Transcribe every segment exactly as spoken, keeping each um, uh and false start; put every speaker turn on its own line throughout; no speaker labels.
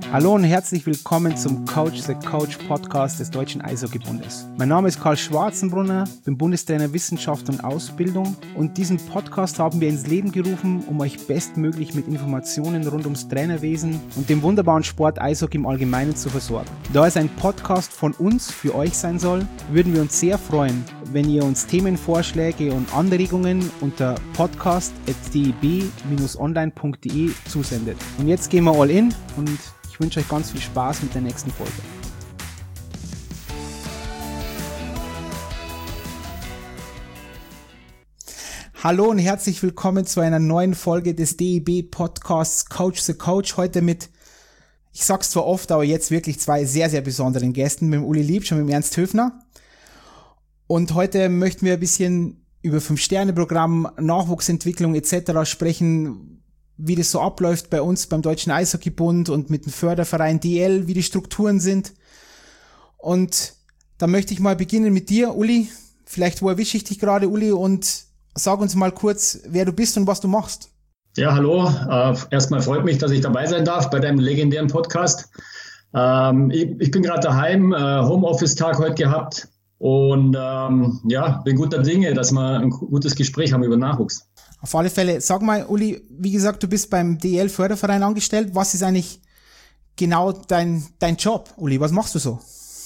Hallo und herzlich willkommen zum Coach the Coach Podcast des Deutschen Eishockeybundes. Mein Name ist Karl Schwarzenbrunner, bin Bundestrainer Wissenschaft und Ausbildung und diesen Podcast haben wir ins Leben gerufen, um euch bestmöglich mit Informationen rund ums Trainerwesen und dem wunderbaren Sport Eishockey im Allgemeinen zu versorgen. Da es ein Podcast von uns für euch sein soll, würden wir uns sehr freuen, wenn ihr uns Themenvorschläge und Anregungen unter podcast at d e b dash online punkt d e zusendet. Und jetzt gehen wir all in und ich wünsche euch ganz viel Spaß mit der nächsten Folge. Hallo und herzlich willkommen zu einer neuen Folge des D E B-Podcasts Coach the Coach. Heute mit, ich sag's zwar oft, aber jetzt wirklich zwei sehr, sehr besonderen Gästen, mit dem Uli Liebsch und mit dem Ernst Höfner. Und heute möchten wir ein bisschen über Fünf-Sterne-Programm, Nachwuchsentwicklung et cetera sprechen, wie das so abläuft bei uns beim Deutschen Eishockeybund und mit dem Förderverein D L, wie die Strukturen sind. Und da möchte ich mal beginnen mit dir, Uli. Vielleicht, wo erwische ich dich gerade, Uli, und sag uns mal kurz, wer du bist und was du machst.
Ja, hallo. Äh, erstmal freut mich, dass ich dabei sein darf bei deinem legendären Podcast. Ähm, ich, ich bin gerade daheim, äh, Homeoffice-Tag heute gehabt und ähm, ja, bin guter Dinge, dass wir ein gutes Gespräch haben über Nachwuchs.
Auf alle Fälle, sag mal, Uli, wie gesagt, du bist beim D E L-Förderverein angestellt. Was ist eigentlich genau dein, dein Job, Uli? Was machst du so?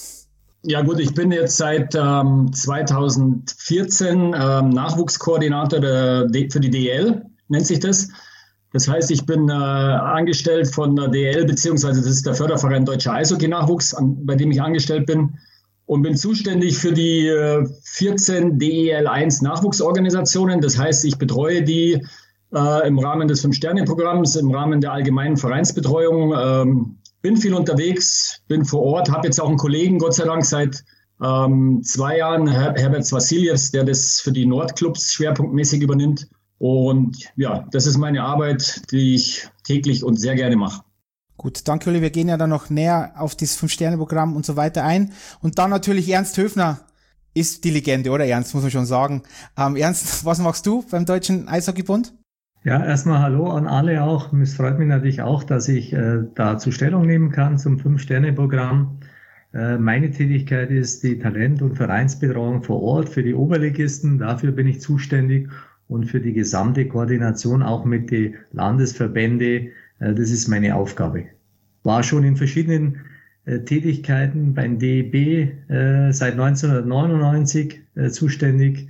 Ja gut, ich bin jetzt seit ähm, zweitausendvierzehn ähm, Nachwuchskoordinator der, für die D E L, nennt sich das. Das heißt, ich bin äh, angestellt von der D E L, beziehungsweise das ist der Förderverein Deutscher Eishockey-Nachwuchs, an, bei dem ich angestellt bin. Und bin zuständig für die äh, vierzehn D E L eins Nachwuchsorganisationen. Das heißt, ich betreue die äh, im Rahmen des Fünf-Sterne-Programms, im Rahmen der allgemeinen Vereinsbetreuung. Ähm, bin viel unterwegs, bin vor Ort, habe jetzt auch einen Kollegen, Gott sei Dank, seit ähm, zwei Jahren, Her- Herbert Vasiljews, der das für die Nordclubs schwerpunktmäßig übernimmt. Und ja, das ist meine Arbeit, die ich täglich und sehr gerne mache.
Gut, danke Uli, wir gehen ja dann noch näher auf das Fünf-Sterne-Programm und so weiter ein. Und dann natürlich Ernst Höfner ist die Legende, oder Ernst, muss man schon sagen. Ähm, Ernst, was machst du beim Deutschen Eishockeybund?
Ja, erstmal hallo an alle auch. Es freut mich natürlich auch, dass ich äh, dazu Stellung nehmen kann zum Fünf-Sterne-Programm. Äh, meine Tätigkeit ist die Talent- und Vereinsbetreuung vor Ort für die Oberligisten. Dafür bin ich zuständig und für die gesamte Koordination auch mit den Landesverbänden. Das ist meine Aufgabe. War schon in verschiedenen äh, Tätigkeiten beim D E B äh, seit neunzehnhundertneunundneunzig äh, zuständig,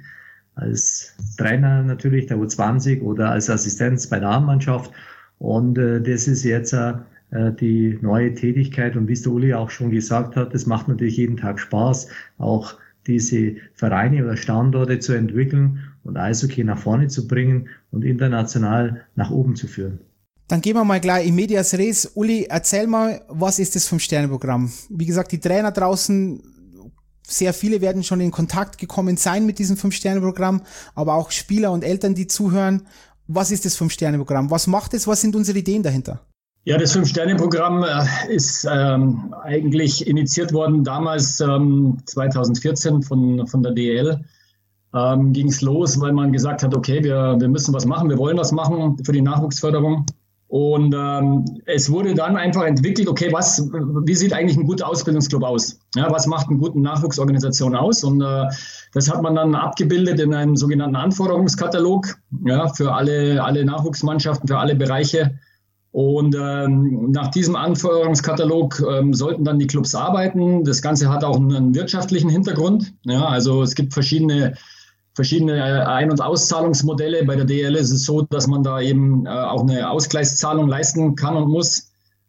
als Trainer natürlich der U zwanzig oder als Assistenz bei der A-Mannschaft. Und äh, das ist jetzt äh, die neue Tätigkeit. Und wie es der Uli auch schon gesagt hat, das macht natürlich jeden Tag Spaß, auch diese Vereine oder Standorte zu entwickeln und Eishockey nach vorne zu bringen und international nach oben zu führen.
Dann gehen wir mal gleich in medias res. Uli, erzähl mal, was ist das Fünf-Sterne-Programm? Wie gesagt, die Trainer draußen, sehr viele werden schon in Kontakt gekommen sein mit diesem Fünf-Sterne-Programm, aber auch Spieler und Eltern, die zuhören. Was ist das Fünf-Sterne-Programm? Was macht es? Was sind unsere Ideen dahinter?
Ja, das Fünf-Sterne-Programm äh, ist ähm, eigentlich initiiert worden damals ähm, zweitausendvierzehn von, von der D E L. Ähm, ging es los, weil man gesagt hat, okay, wir, wir müssen was machen, wir wollen was machen für die Nachwuchsförderung. Und ähm, es wurde dann einfach entwickelt, okay, was, wie sieht eigentlich ein guter Ausbildungsclub aus? Ja, was macht eine gute Nachwuchsorganisation aus? Und äh, das hat man dann abgebildet in einem sogenannten Anforderungskatalog, ja, für alle, alle Nachwuchsmannschaften, für alle Bereiche. Und ähm, nach diesem Anforderungskatalog ähm, sollten dann die Clubs arbeiten. Das Ganze hat auch einen, einen wirtschaftlichen Hintergrund. Ja, also es gibt verschiedene verschiedene Ein- und Auszahlungsmodelle. Bei der D E L ist es so, dass man da eben äh, auch eine Ausgleichszahlung leisten kann und muss.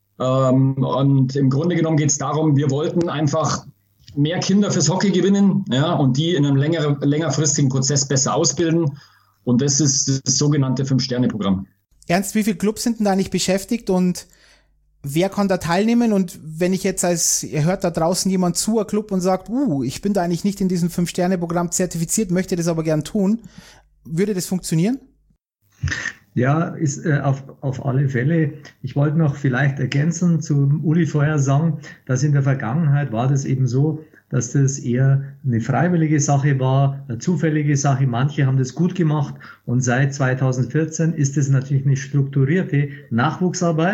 Ähm, und im Grunde genommen geht es darum, wir wollten einfach mehr Kinder fürs Hockey gewinnen, ja, und die in einem länger, längerfristigen Prozess besser ausbilden. Und das ist das sogenannte Fünf-Sterne-Programm.
Ernst, wie viele Clubs sind denn da nicht beschäftigt und wer kann da teilnehmen? Und wenn ich jetzt als, ihr hört da draußen jemand zu, ein Club und sagt, uh, ich bin da eigentlich nicht in diesem Fünf-Sterne-Programm zertifiziert, möchte das aber gern tun, würde das funktionieren?
Ja, ist äh, auf, auf alle Fälle. Ich wollte noch vielleicht ergänzen zu Uli vorher sagen, dass in der Vergangenheit war das eben so, dass das eher eine freiwillige Sache war, eine zufällige Sache. Manche haben das gut gemacht und seit zweitausendvierzehn ist es natürlich eine strukturierte Nachwuchsarbeit,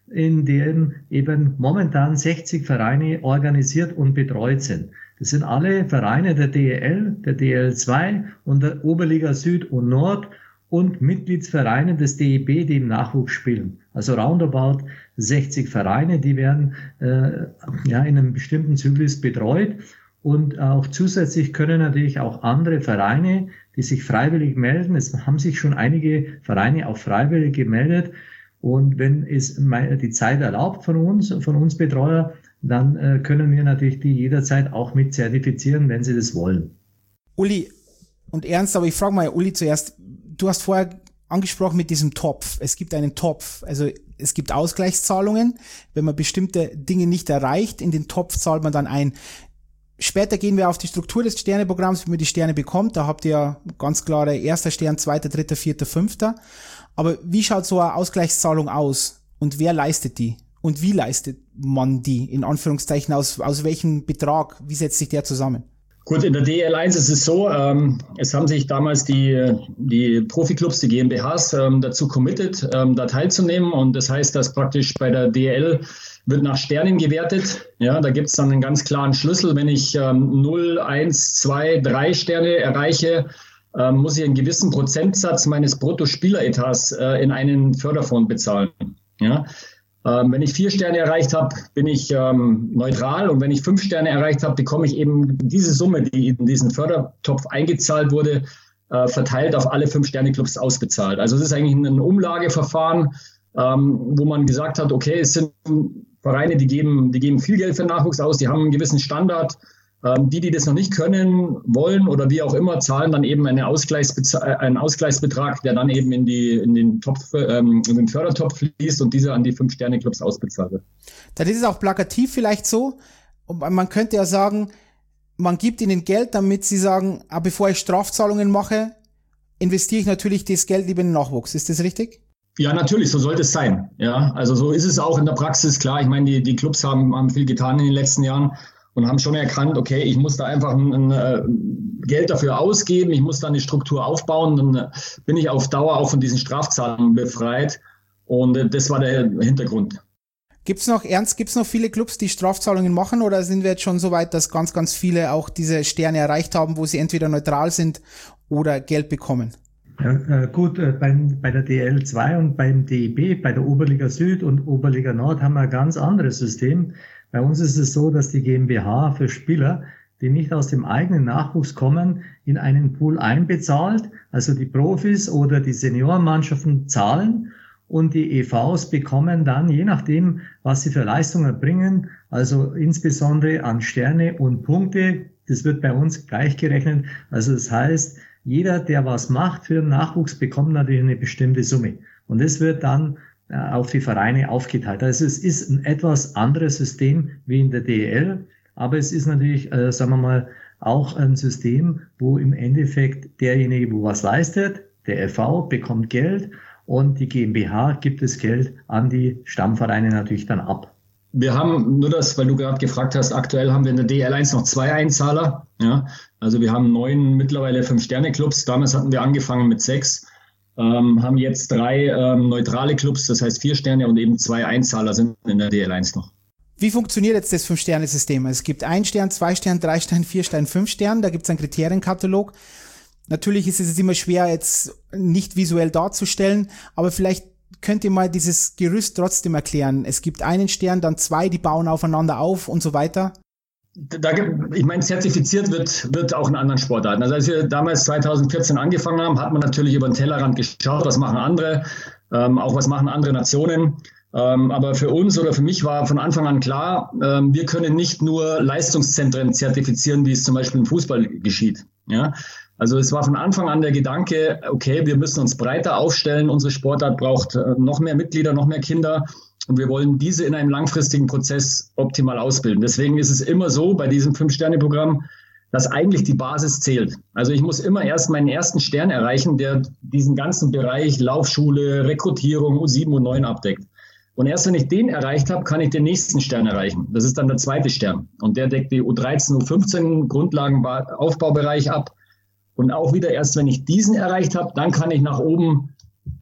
in dem eben momentan sechzig Vereine organisiert und betreut sind. Das sind alle Vereine der D E L, der D E L zwei und der Oberliga Süd und Nord und Mitgliedsvereine des D E B, die im Nachwuchs spielen. Also roundabout sechzig Vereine, die werden äh, ja in einem bestimmten Zyklus betreut. Und auch zusätzlich können natürlich auch andere Vereine, die sich freiwillig melden. Es haben sich schon einige Vereine auch freiwillig gemeldet. Und wenn es die Zeit erlaubt von uns, von uns Betreuer, dann äh, können wir natürlich die jederzeit auch mit zertifizieren, wenn sie das wollen.
Uli und Ernst, aber ich frage mal Uli zuerst, du hast vorher angesprochen mit diesem Topf. Es gibt einen Topf, also es gibt Ausgleichszahlungen. Wenn man bestimmte Dinge nicht erreicht, in den Topf zahlt man dann ein. Später gehen wir auf die Struktur des Sterneprogramms, wie man die Sterne bekommt. Da habt ihr ja ganz klare erster Stern, zweiter, dritter, vierter, fünfter. Aber wie schaut so eine Ausgleichszahlung aus? Und wer leistet die? Und wie leistet man die? In Anführungszeichen, aus, aus welchem Betrag? Wie setzt sich der zusammen?
Gut, in der D L eins ist es so, ähm, es haben sich damals die, die Profiklubs, die G m b Hs, ähm, dazu committed, ähm, da teilzunehmen. Und das heißt, dass praktisch bei der D L wird nach Sternen gewertet. Ja, da gibt es dann einen ganz klaren Schlüssel. Wenn ich ähm, null, eins, zwei, drei Sterne erreiche, ähm, muss ich einen gewissen Prozentsatz meines Bruttospieleretats äh, in einen Förderfonds bezahlen. Ja. Ähm, wenn ich vier Sterne erreicht habe, bin ich ähm, neutral. Und wenn ich fünf Sterne erreicht habe, bekomme ich eben diese Summe, die in diesen Fördertopf eingezahlt wurde, äh, verteilt auf alle fünf Sterne-Clubs ausbezahlt. Also es ist eigentlich ein Umlageverfahren, ähm, wo man gesagt hat, okay, es sind Vereine, die geben, die geben viel Geld für Nachwuchs aus, die haben einen gewissen Standard. Ähm, die, die das noch nicht können, wollen oder wie auch immer, zahlen dann eben eine Ausgleichsbeza- einen Ausgleichsbetrag, der dann eben in, die, in, den Topf, ähm, in den Fördertopf fließt und dieser an die Fünf-Sterne-Clubs ausbezahlt wird.
Dann ist es auch plakativ vielleicht so. Und man könnte ja sagen, man gibt ihnen Geld, damit sie sagen, ah, bevor ich Strafzahlungen mache, investiere ich natürlich das Geld lieber in den Nachwuchs. Ist das richtig?
Ja, natürlich, so sollte es sein. Ja, also so ist es auch in der Praxis. Klar, ich meine, die, die Clubs haben, haben viel getan in den letzten Jahren und haben schon erkannt, okay, ich muss da einfach ein, ein, ein Geld dafür ausgeben, ich muss da eine Struktur aufbauen, dann bin ich auf Dauer auch von diesen Strafzahlungen befreit. Und das war der Hintergrund.
Gibt's noch, Ernst, gibt's noch viele Clubs, die Strafzahlungen machen, oder sind wir jetzt schon so weit, dass ganz, ganz viele auch diese Sterne erreicht haben, wo sie entweder neutral sind oder Geld bekommen?
Ja, äh, gut, äh, beim, bei der D L zwei und beim D E B, bei der Oberliga Süd und Oberliga Nord haben wir ein ganz anderes System. Bei uns ist es so, dass die GmbH für Spieler, die nicht aus dem eigenen Nachwuchs kommen, in einen Pool einbezahlt. Also die Profis oder die Seniorenmannschaften zahlen und die E Vs bekommen dann, je nachdem, was sie für Leistungen erbringen, also insbesondere an Sterne und Punkte, das wird bei uns gleichgerechnet. Also das heißt, jeder, der was macht für den Nachwuchs, bekommt natürlich eine bestimmte Summe. Und das wird dann äh, auf die Vereine aufgeteilt. Also es ist ein etwas anderes System wie in der D E L, aber es ist natürlich, äh, sagen wir mal, auch ein System, wo im Endeffekt derjenige, wo was leistet, der F V bekommt Geld und die GmbH gibt das Geld an die Stammvereine natürlich dann ab.
Wir haben nur das, weil du gerade gefragt hast, aktuell haben wir in der D L eins noch zwei Einzahler. Ja, also wir haben neun, mittlerweile Fünf-Sterne-Clubs. Damals hatten wir angefangen mit sechs, ähm, haben jetzt drei ähm, neutrale Clubs, das heißt vier Sterne und eben zwei Einzahler sind in der D L eins noch.
Wie funktioniert jetzt das Fünf-Sterne-System? Es gibt ein Stern, zwei Stern, drei Stern, vier Stern, fünf Stern. Da gibt es einen Kriterienkatalog. Natürlich ist es jetzt immer schwer, jetzt nicht visuell darzustellen, aber vielleicht könnt ihr mal dieses Gerüst trotzdem erklären. Es gibt einen Stern, dann zwei, die bauen aufeinander auf und so weiter.
Da, ich meine, zertifiziert wird, wird auch in anderen Sportarten. Also als wir damals zwanzig vierzehn angefangen haben, hat man natürlich über den Tellerrand geschaut, was machen andere, ähm, auch was machen andere Nationen. Ähm, aber für uns oder für mich war von Anfang an klar, ähm, wir können nicht nur Leistungszentren zertifizieren, wie es zum Beispiel im Fußball geschieht. Ja? Also es war von Anfang an der Gedanke, okay, wir müssen uns breiter aufstellen, unsere Sportart braucht noch mehr Mitglieder, noch mehr Kinder und wir wollen diese in einem langfristigen Prozess optimal ausbilden. Deswegen ist es immer so bei diesem Fünf-Sterne-Programm, dass eigentlich die Basis zählt. Also ich muss immer erst meinen ersten Stern erreichen, der diesen ganzen Bereich Laufschule, Rekrutierung, U sieben und neun abdeckt. Und erst wenn ich den erreicht habe, kann ich den nächsten Stern erreichen. Das ist dann der zweite Stern. Und der deckt die U dreizehn, U fünfzehn Grundlagenaufbaubereich ab. Und auch wieder erst, wenn ich diesen erreicht habe, dann kann ich nach oben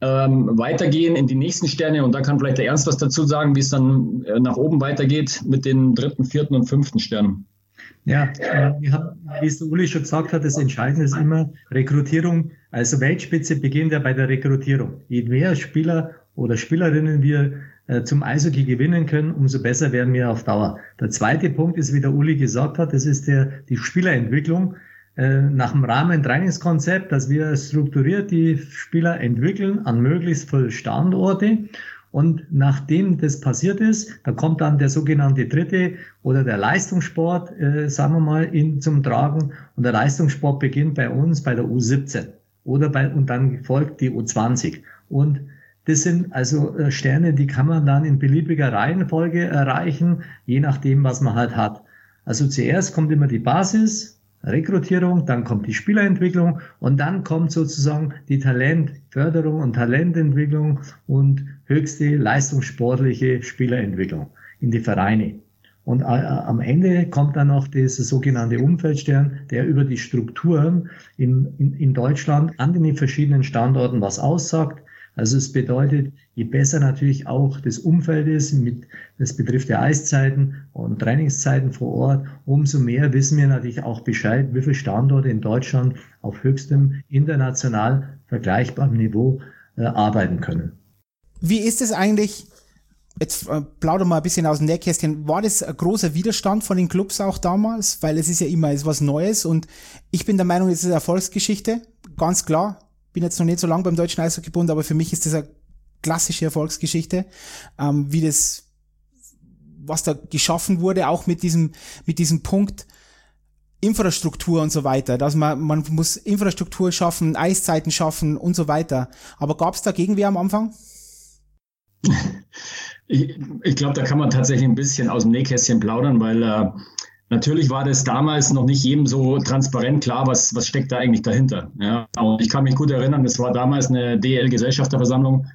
ähm, weitergehen in die nächsten Sterne. Und da kann vielleicht der Ernst was dazu sagen, wie es dann äh, nach oben weitergeht mit den dritten, vierten und fünften Sternen.
Ja, äh, hab, wie es der Uli schon gesagt hat, das Entscheidende ist immer Rekrutierung. Also Weltspitze beginnt ja bei der Rekrutierung. Je mehr Spieler oder Spielerinnen wir äh, zum Eishockey gewinnen können, umso besser werden wir auf Dauer. Der zweite Punkt ist, wie der Uli gesagt hat, das ist der, die Spielerentwicklung. Äh, nach dem Rahmentrainingskonzept, dass wir strukturiert die Spieler entwickeln an möglichst viele Standorte. Und nachdem das passiert ist, da kommt dann der sogenannte dritte oder der Leistungssport, äh, sagen wir mal, in, zum Tragen. Und der Leistungssport beginnt bei uns bei der U siebzehn oder bei, und dann folgt die U zwanzig. Und das sind also äh, Sterne, die kann man dann in beliebiger Reihenfolge erreichen, je nachdem, was man halt hat. Also zuerst kommt immer die Basis, Rekrutierung, dann kommt die Spielerentwicklung und dann kommt sozusagen die Talentförderung und Talententwicklung und höchste leistungssportliche Spielerentwicklung in die Vereine. Und äh, am Ende kommt dann noch dieser sogenannte Umfeldstern, der über die Strukturen in, in, in Deutschland an den verschiedenen Standorten was aussagt. Also es bedeutet, je besser natürlich auch das Umfeld ist, mit, das betrifft ja Eiszeiten und Trainingszeiten vor Ort, umso mehr wissen wir natürlich auch Bescheid, wie viele Standorte in Deutschland auf höchstem international vergleichbarem Niveau äh, arbeiten können.
Wie ist es eigentlich, jetzt äh, plauder mal ein bisschen aus dem Nähkästchen, war das ein großer Widerstand von den Clubs auch damals? Weil es ist ja immer ist was Neues und ich bin der Meinung, es ist eine Erfolgsgeschichte, ganz klar. Bin jetzt noch nicht so lange beim Deutschen Eishockeybund, aber für mich ist das eine klassische Erfolgsgeschichte, ähm, wie das, was da geschaffen wurde, auch mit diesem, mit diesem Punkt Infrastruktur und so weiter, dass man, man muss Infrastruktur schaffen, Eiszeiten schaffen und so weiter. Aber gab es da Gegenwehr am Anfang?
Ich, ich glaube, da kann man tatsächlich ein bisschen aus dem Nähkästchen plaudern, weil äh, natürlich war das damals noch nicht jedem so transparent klar, was, was steckt da eigentlich dahinter. Ja, und ich kann mich gut erinnern, das war damals eine D E L-Gesellschafterversammlung,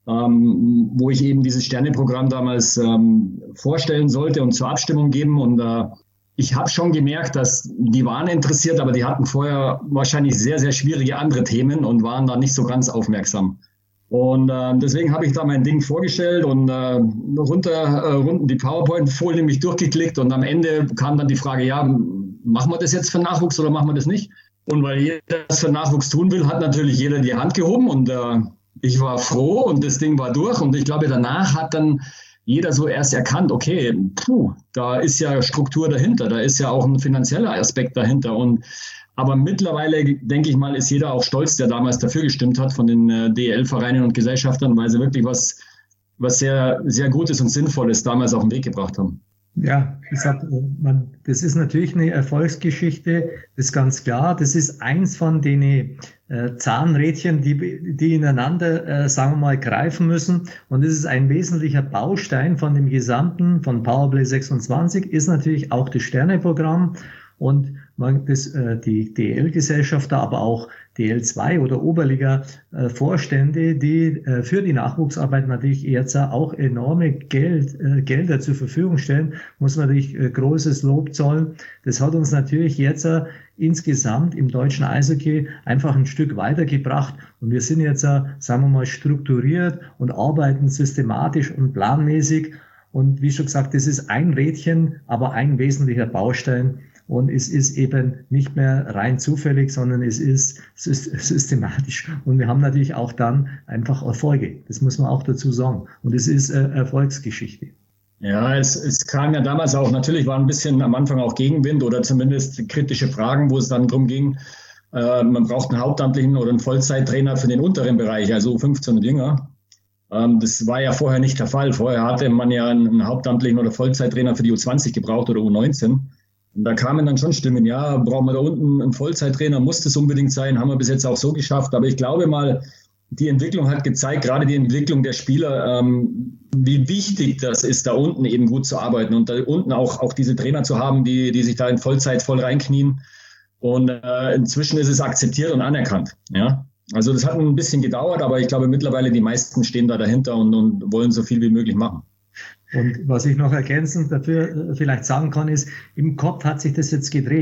ähm, wo ich eben dieses Sterneprogramm damals ähm, vorstellen sollte und zur Abstimmung geben. Und äh, ich habe schon gemerkt, dass die waren interessiert, aber die hatten vorher wahrscheinlich sehr, sehr schwierige andere Themen und waren da nicht so ganz aufmerksam. Und äh, deswegen habe ich da mein Ding vorgestellt und äh, runter äh, runden die PowerPoint-Folie mich durchgeklickt und am Ende kam dann die Frage, ja, machen wir das jetzt für Nachwuchs oder machen wir das nicht? Und weil jeder das für Nachwuchs tun will, hat natürlich jeder die Hand gehoben und äh, ich war froh und das Ding war durch und ich glaube, danach hat dann jeder so erst erkannt, okay, puh, da ist ja Struktur dahinter, da ist ja auch ein finanzieller Aspekt dahinter und aber mittlerweile, denke ich mal, ist jeder auch stolz, der damals dafür gestimmt hat von den äh, D E L-Vereinen und Gesellschaftern, weil sie wirklich was, was sehr, sehr Gutes und Sinnvolles damals auf den Weg gebracht haben.
Ja, ich sag, man, das ist natürlich eine Erfolgsgeschichte, das ist ganz klar. Das ist eins von den äh, Zahnrädchen, die, die ineinander, äh, sagen wir mal, greifen müssen. Und es ist ein wesentlicher Baustein von dem gesamten, von Powerplay sechsundzwanzig, ist natürlich auch das Sterneprogramm. Und man, das, äh, die D E L-Gesellschafter, aber auch D E L zwei oder Oberliga-Vorstände, die äh, für die Nachwuchsarbeit natürlich jetzt auch enorme Geld, äh, Gelder zur Verfügung stellen, muss man natürlich äh, großes Lob zollen. Das hat uns natürlich jetzt äh, insgesamt im deutschen Eishockey einfach ein Stück weitergebracht. Und wir sind jetzt, äh, sagen wir mal, strukturiert und arbeiten systematisch und planmäßig. Und wie schon gesagt, das ist ein Rädchen, aber ein wesentlicher Baustein. Und es ist eben nicht mehr rein zufällig, sondern es ist systematisch. Und wir haben natürlich auch dann einfach Erfolge. Das muss man auch dazu sagen. Und es ist äh, Erfolgsgeschichte.
Ja, es, es kam ja damals auch, natürlich war ein bisschen am Anfang auch Gegenwind oder zumindest kritische Fragen, wo es dann darum ging, äh, man braucht einen Hauptamtlichen oder einen Vollzeittrainer für den unteren Bereich, also U fünfzehn und jünger. Ähm, das war ja vorher nicht der Fall. Vorher hatte man ja einen Hauptamtlichen oder Vollzeittrainer für die U zwanzig gebraucht oder U neunzehn. Und da kamen dann schon Stimmen, ja, brauchen wir da unten einen Vollzeittrainer, muss das unbedingt sein, haben wir bis jetzt auch so geschafft. Aber ich glaube mal, die Entwicklung hat gezeigt, gerade die Entwicklung der Spieler, ähm, wie wichtig das ist, da unten eben gut zu arbeiten und da unten auch, auch diese Trainer zu haben, die, die sich da in Vollzeit voll reinknien. Und äh, inzwischen ist es akzeptiert und anerkannt. Ja, also das hat ein bisschen gedauert, aber ich glaube mittlerweile die meisten stehen da dahinter und, und wollen so viel wie möglich machen.
Und was ich noch ergänzend dafür vielleicht sagen kann, ist, im Kopf hat sich das jetzt gedreht.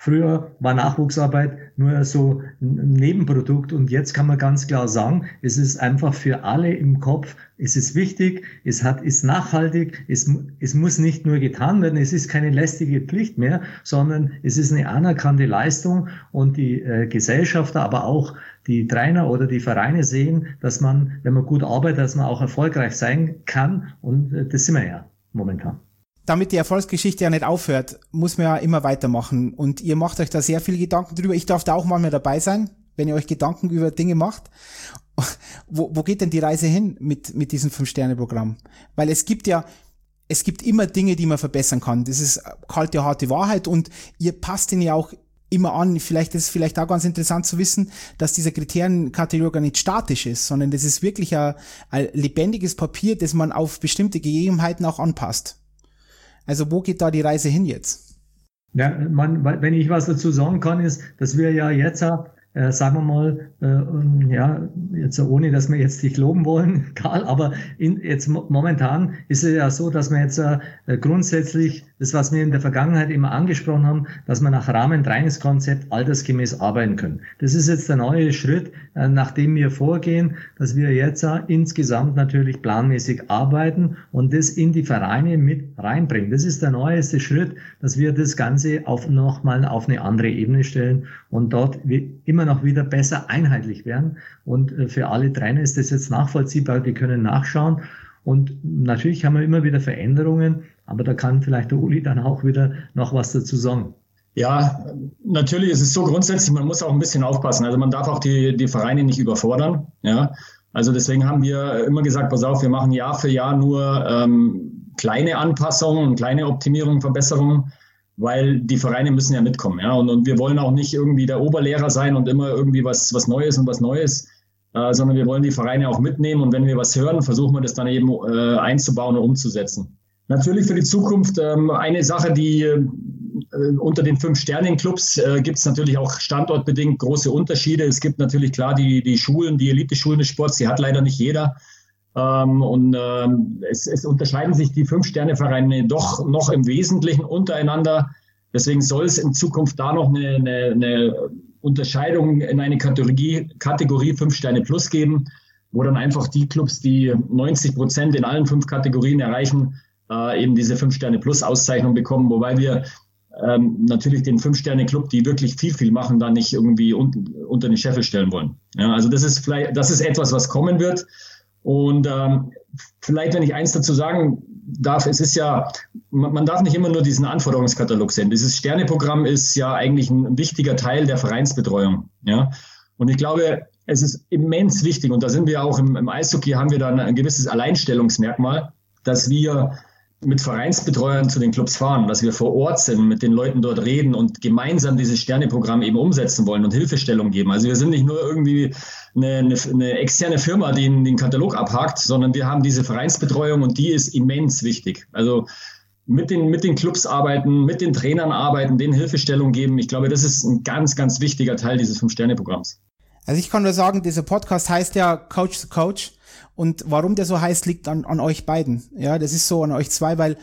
Früher war Nachwuchsarbeit nur so ein Nebenprodukt und jetzt kann man ganz klar sagen, es ist einfach für alle im Kopf, es ist wichtig, es hat, ist nachhaltig, es, es muss nicht nur getan werden, es ist keine lästige Pflicht mehr, sondern es ist eine anerkannte Leistung und die äh, Gesellschafter, aber auch die Trainer oder die Vereine sehen, dass man, wenn man gut arbeitet, dass man auch erfolgreich sein kann und äh, das sind wir ja momentan.
Damit die Erfolgsgeschichte ja nicht aufhört, muss man ja immer weitermachen. Und ihr macht euch da sehr viel Gedanken drüber. Ich darf da auch mal mehr dabei sein, wenn ihr euch Gedanken über Dinge macht. Wo, wo geht denn die Reise hin mit, mit diesem Fünf-Sterne-Programm? Weil es gibt ja, es gibt immer Dinge, die man verbessern kann. Das ist kalte, harte Wahrheit und ihr passt ihn ja auch immer an. Vielleicht ist es vielleicht auch ganz interessant zu wissen, dass dieser Kriterienkatalog gar nicht statisch ist, sondern das ist wirklich ein, ein lebendiges Papier, das man auf bestimmte Gegebenheiten auch anpasst. Also wo geht da die Reise hin jetzt?
Ja, man, wenn ich was dazu sagen kann, ist, dass wir ja jetzt, äh, sagen wir mal, äh, ja, jetzt ohne, dass wir jetzt dich loben wollen, Karl, aber in, jetzt momentan ist es ja so, dass wir jetzt äh, grundsätzlich das, was wir in der Vergangenheit immer angesprochen haben, dass wir nach Rahmentrainingskonzept altersgemäß arbeiten können. Das ist jetzt der neue Schritt, äh, nach dem wir vorgehen, dass wir jetzt äh, insgesamt natürlich planmäßig arbeiten und das in die Vereine mit reinbringen. Das ist der neueste Schritt, dass wir das Ganze auf nochmal auf eine andere Ebene stellen und dort immer noch wieder besser einheitlich werden. Und äh, für alle Trainer ist das jetzt nachvollziehbar, die können nachschauen. Und natürlich haben wir immer wieder Veränderungen, aber da kann vielleicht der Uli dann auch wieder noch was dazu sagen.
Ja, natürlich ist es so grundsätzlich, man muss auch ein bisschen aufpassen. Also man darf auch die, die Vereine nicht überfordern. Ja, also deswegen haben wir immer gesagt, pass auf, wir machen Jahr für Jahr nur ähm, kleine Anpassungen und kleine Optimierungen, Verbesserungen, weil die Vereine müssen ja mitkommen. Ja, und, und wir wollen auch nicht irgendwie der Oberlehrer sein und immer irgendwie was, was Neues und was Neues. Äh, sondern wir wollen die Vereine auch mitnehmen und wenn wir was hören, versuchen wir das dann eben äh, einzubauen und umzusetzen. Natürlich für die Zukunft ähm, eine Sache, die äh, unter den Fünf-Sternen-Clubs äh, gibt es natürlich auch standortbedingt große Unterschiede. Es gibt natürlich klar die, die Schulen, die Elite-Schulen des Sports, die hat leider nicht jeder. Ähm, und ähm, es, es unterscheiden sich die Fünf-Sterne-Vereine doch noch im Wesentlichen untereinander. Deswegen soll es in Zukunft da noch eine, eine, eine Unterscheidung in eine Kategorie, Kategorie fünf Sterne plus geben, wo dann einfach die Clubs, die neunzig Prozent in allen fünf Kategorien erreichen, äh, eben diese fünf Sterne plus Auszeichnung bekommen, wobei wir ähm, natürlich den fünf Sterne Club, die wirklich viel, viel machen, da nicht irgendwie un- unter den Scheffel stellen wollen. Ja, also das ist vielleicht, das ist etwas, was kommen wird. Und ähm, vielleicht, wenn ich eins dazu sagen darf, es ist ja, man, man darf nicht immer nur diesen Anforderungskatalog sehen. Dieses Sterneprogramm ist ja eigentlich ein wichtiger Teil der Vereinsbetreuung. Ja, und ich glaube, es ist immens wichtig, und da sind wir auch im, im Eishockey, haben wir dann ein gewisses Alleinstellungsmerkmal, dass wir mit Vereinsbetreuern zu den Clubs fahren, dass wir vor Ort sind, mit den Leuten dort reden und gemeinsam dieses Sterneprogramm eben umsetzen wollen und Hilfestellung geben. Also wir sind nicht nur irgendwie eine, eine, eine externe Firma, die den, den Katalog abhakt, sondern wir haben diese Vereinsbetreuung und die ist immens wichtig. Also mit den, mit den Clubs arbeiten, mit den Trainern arbeiten, denen Hilfestellung geben. Ich glaube, das ist ein ganz, ganz wichtiger Teil dieses Fünf-Sterne-Programms.
Also ich kann nur sagen, dieser Podcast heißt ja Coach to Coach. Und warum der so heißt, liegt an, an euch beiden. Ja, das ist so an euch zwei, weil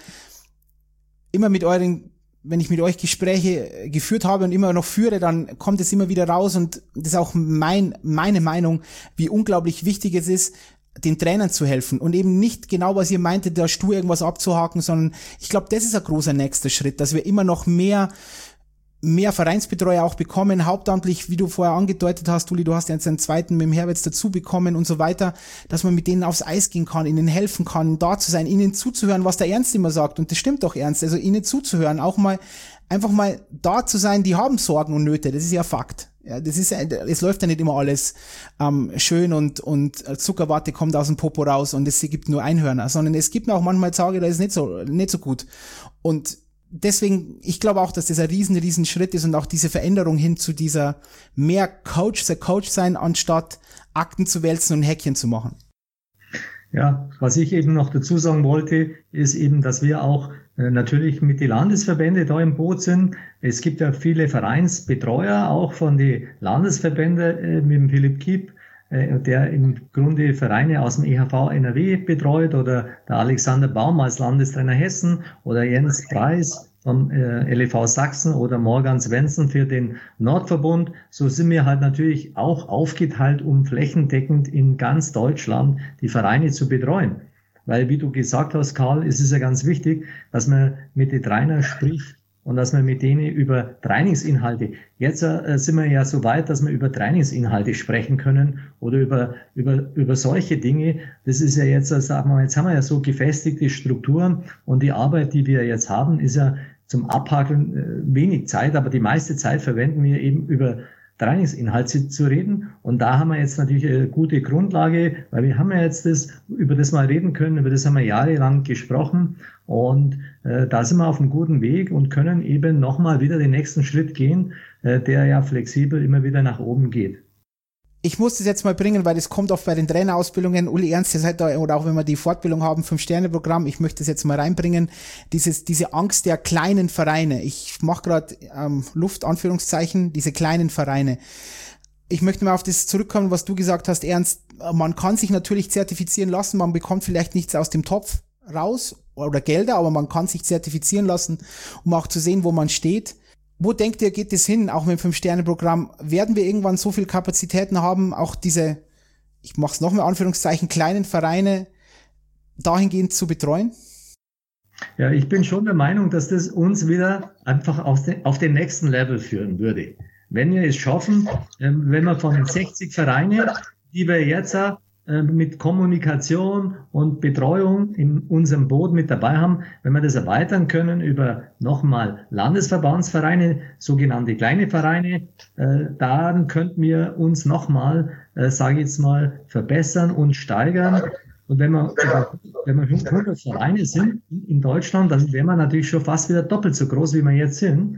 immer mit euren, wenn ich mit euch Gespräche geführt habe und immer noch führe, dann kommt es immer wieder raus und das ist auch mein, meine Meinung, wie unglaublich wichtig es ist, den Trainern zu helfen und eben nicht genau, was ihr meintet, da stur irgendwas abzuhaken, sondern ich glaube, das ist ein großer nächster Schritt, dass wir immer noch mehr mehr Vereinsbetreuer auch bekommen, hauptamtlich, wie du vorher angedeutet hast, Uli, du hast jetzt einen zweiten mit dem Herwitz dazu bekommen und so weiter, dass man mit denen aufs Eis gehen kann, ihnen helfen kann, da zu sein, ihnen zuzuhören, was der Ernst immer sagt, und das stimmt doch Ernst, also ihnen zuzuhören, auch mal, einfach mal da zu sein, die haben Sorgen und Nöte, das ist ja Fakt. Ja, das ist, es läuft ja nicht immer alles ähm, schön und und Zuckerwatte kommt aus dem Popo raus und es gibt nur Einhörner, sondern es gibt auch manchmal Tage, da ist nicht so nicht so gut. Und deswegen, ich glaube auch, dass das ein riesen, riesen Schritt ist und auch diese Veränderung hin zu dieser mehr Coach, der Coach sein, anstatt Akten zu wälzen und Häkchen zu machen.
Ja, was ich eben noch dazu sagen wollte, ist eben, dass wir auch äh, natürlich mit den Landesverbänden da im Boot sind. Es gibt ja viele Vereinsbetreuer, auch von den Landesverbänden äh, mit dem Philipp Kiep, äh, der im Grunde Vereine aus dem E H V N R W betreut, oder der Alexander Baum als Landestrainer Hessen oder Jens Preis vom äh, L E V Sachsen oder Morgan Svensson für den Nordverbund. So sind wir halt natürlich auch aufgeteilt, um flächendeckend in ganz Deutschland die Vereine zu betreuen. Weil, wie du gesagt hast, Karl, es ist ja ganz wichtig, dass man mit den Trainern spricht und dass man mit denen über Trainingsinhalte, jetzt äh, sind wir ja so weit, dass wir über Trainingsinhalte sprechen können oder über, über, über solche Dinge. Das ist ja jetzt, sagen wir, jetzt haben wir ja so gefestigte Strukturen und die Arbeit, die wir jetzt haben, ist ja zum Abhakeln äh, wenig Zeit, aber die meiste Zeit verwenden wir eben über Trainingsinhalte zu reden. Und da haben wir jetzt natürlich eine gute Grundlage, weil wir haben ja jetzt das, über das mal reden können, über das haben wir jahrelang gesprochen. Und äh, da sind wir auf einem guten Weg und können eben nochmal wieder den nächsten Schritt gehen, äh, der ja flexibel immer wieder nach oben geht.
Ich muss das jetzt mal bringen, weil das kommt oft bei den Trainerausbildungen. Uli Ernst, ihr seid da, oder auch wenn wir die Fortbildung haben, Fünf-Sterne-Programm, ich möchte das jetzt mal reinbringen, dieses, diese Angst der kleinen Vereine. Ich mache gerade ähm, Luft, Anführungszeichen, diese kleinen Vereine. Ich möchte mal auf das zurückkommen, was du gesagt hast, Ernst. Man kann sich natürlich zertifizieren lassen, man bekommt vielleicht nichts aus dem Topf raus oder Gelder, aber man kann sich zertifizieren lassen, um auch zu sehen, wo man steht. Wo denkt ihr, geht es hin, auch mit dem Fünf-Sterne-Programm? Werden wir irgendwann so viel Kapazitäten haben, auch diese, ich mache es nochmal Anführungszeichen, kleinen Vereine dahingehend zu betreuen?
Ja, ich bin schon der Meinung, dass das uns wieder einfach auf den, auf den nächsten Level führen würde. Wenn wir es schaffen, wenn wir von sechzig Vereine, die wir jetzt mit Kommunikation und Betreuung in unserem Boot mit dabei haben, wenn wir das erweitern können über nochmal Landesverbandsvereine, sogenannte kleine Vereine, äh, dann könnten wir uns nochmal, äh, sage ich jetzt mal, verbessern und steigern. Und wenn wir, wenn wir hundert Vereine sind in Deutschland, dann wären wir natürlich schon fast wieder doppelt so groß, wie wir jetzt sind.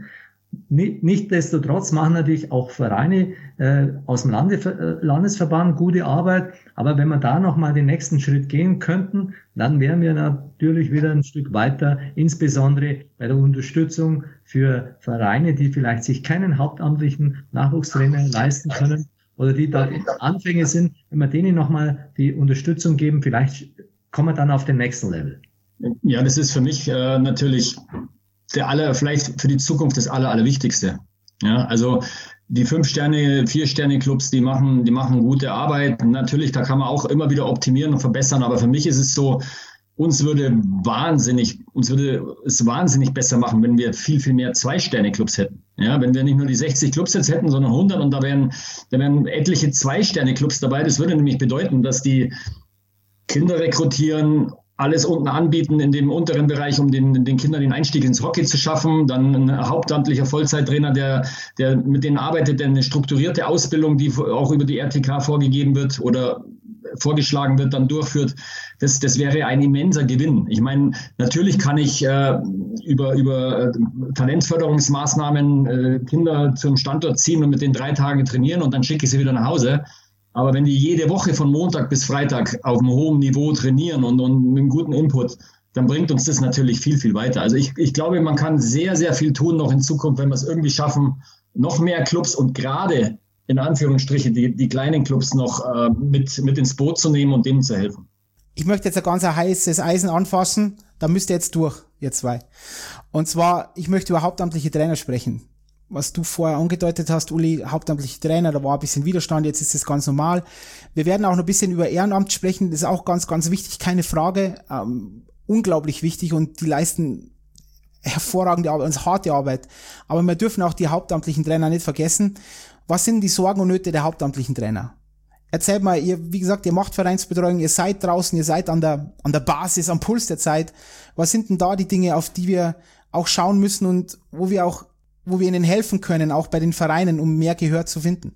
Nichtsdestotrotz machen natürlich auch Vereine äh, aus dem Lande, äh, Landesverband gute Arbeit. Aber wenn wir da nochmal den nächsten Schritt gehen könnten, dann wären wir natürlich wieder ein Stück weiter, insbesondere bei der Unterstützung für Vereine, die vielleicht sich keinen hauptamtlichen Nachwuchstrainer leisten können oder die da Anfänge sind. Wenn wir denen nochmal die Unterstützung geben, vielleicht kommen wir dann auf den nächsten Level.
Ja, das ist für mich äh, natürlich der aller, vielleicht für die Zukunft das aller, allerwichtigste. Ja, also die Fünf-Sterne-, Vier-Sterne-Clubs, die machen, die machen gute Arbeit. Natürlich, da kann man auch immer wieder optimieren und verbessern. Aber für mich ist es so, uns würde wahnsinnig, uns würde es wahnsinnig besser machen, wenn wir viel, viel mehr Zwei-Sterne-Clubs hätten. Ja, wenn wir nicht nur die sechzig Clubs jetzt hätten, sondern hundert und da wären, da wären etliche Zwei-Sterne-Clubs dabei. Das würde nämlich bedeuten, dass die Kinder rekrutieren, alles unten anbieten in dem unteren Bereich, um den, den Kindern den Einstieg ins Hockey zu schaffen. Dann ein hauptamtlicher Vollzeittrainer, der, der mit denen arbeitet, der eine strukturierte Ausbildung, die auch über die R T K vorgegeben wird oder vorgeschlagen wird, dann durchführt. Das, das wäre ein immenser Gewinn. Ich meine, natürlich kann ich äh, über, über äh, Talentförderungsmaßnahmen äh, Kinder zum Standort ziehen und mit den drei Tagen trainieren und dann schicke ich sie wieder nach Hause. Aber wenn die jede Woche von Montag bis Freitag auf einem hohen Niveau trainieren und, und mit einem guten Input, dann bringt uns das natürlich viel, viel weiter. Also ich, ich glaube, man kann sehr, sehr viel tun noch in Zukunft, wenn wir es irgendwie schaffen, noch mehr Clubs und gerade in Anführungsstriche die, die kleinen Clubs noch äh, mit, mit ins Boot zu nehmen und denen zu helfen.
Ich möchte jetzt ein ganz heißes Eisen anfassen, da müsst ihr jetzt durch, ihr zwei. Und zwar, ich möchte über hauptamtliche Trainer sprechen. Was du vorher angedeutet hast, Uli, hauptamtliche Trainer, da war ein bisschen Widerstand, jetzt ist das ganz normal. Wir werden auch noch ein bisschen über Ehrenamt sprechen, das ist auch ganz, ganz wichtig, keine Frage, ähm, unglaublich wichtig und die leisten hervorragende Arbeit, und harte Arbeit. Aber wir dürfen auch die hauptamtlichen Trainer nicht vergessen. Was sind die Sorgen und Nöte der hauptamtlichen Trainer? Erzählt mal, ihr, wie gesagt, ihr macht Vereinsbetreuung, ihr seid draußen, ihr seid an der, an der Basis, am Puls der Zeit. Was sind denn da die Dinge, auf die wir auch schauen müssen und wo wir auch wo wir ihnen helfen können, auch bei den Vereinen, um mehr Gehör zu finden?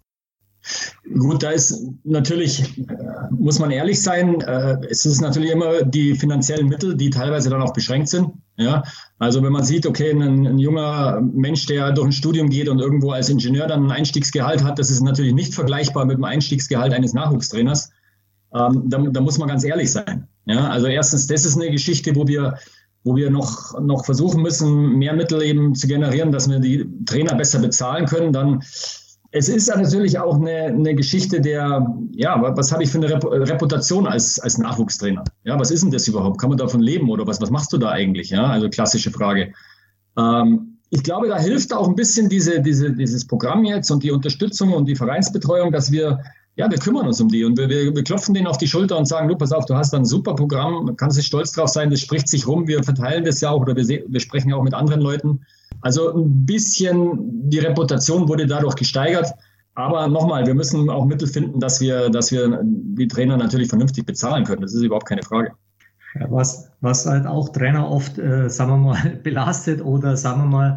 Gut, da ist natürlich, muss man ehrlich sein, es ist natürlich immer die finanziellen Mittel, die teilweise dann auch beschränkt sind. Ja, also wenn man sieht, okay, ein, ein junger Mensch, der durch ein Studium geht und irgendwo als Ingenieur dann ein Einstiegsgehalt hat, das ist natürlich nicht vergleichbar mit dem Einstiegsgehalt eines Nachwuchstrainers. Ähm, da, da muss man ganz ehrlich sein. Ja, also erstens, das ist eine Geschichte, wo wir wo wir noch, noch versuchen müssen, mehr Mittel eben zu generieren, dass wir die Trainer besser bezahlen können. Dann, es ist ja natürlich auch eine, eine Geschichte der, ja, was habe ich für eine Reputation als, als Nachwuchstrainer? Ja, was ist denn das überhaupt? Kann man davon leben oder was, was machst du da eigentlich? Ja, also klassische Frage. Ähm, ich glaube, da hilft auch ein bisschen diese, diese, dieses Programm jetzt und die Unterstützung und die Vereinsbetreuung, dass wir, ja, wir kümmern uns um die und wir, wir, wir klopfen denen auf die Schulter und sagen, du, pass auf, du hast ein super Programm, kannst du stolz drauf sein, das spricht sich rum, wir verteilen das ja auch oder wir, wir sprechen ja auch mit anderen Leuten. Also ein bisschen die Reputation wurde dadurch gesteigert. Aber nochmal, wir müssen auch Mittel finden, dass wir, dass wir die Trainer natürlich vernünftig bezahlen können. Das ist überhaupt keine Frage.
Ja, was, was halt auch Trainer oft, äh, sagen wir mal, belastet oder sagen wir mal,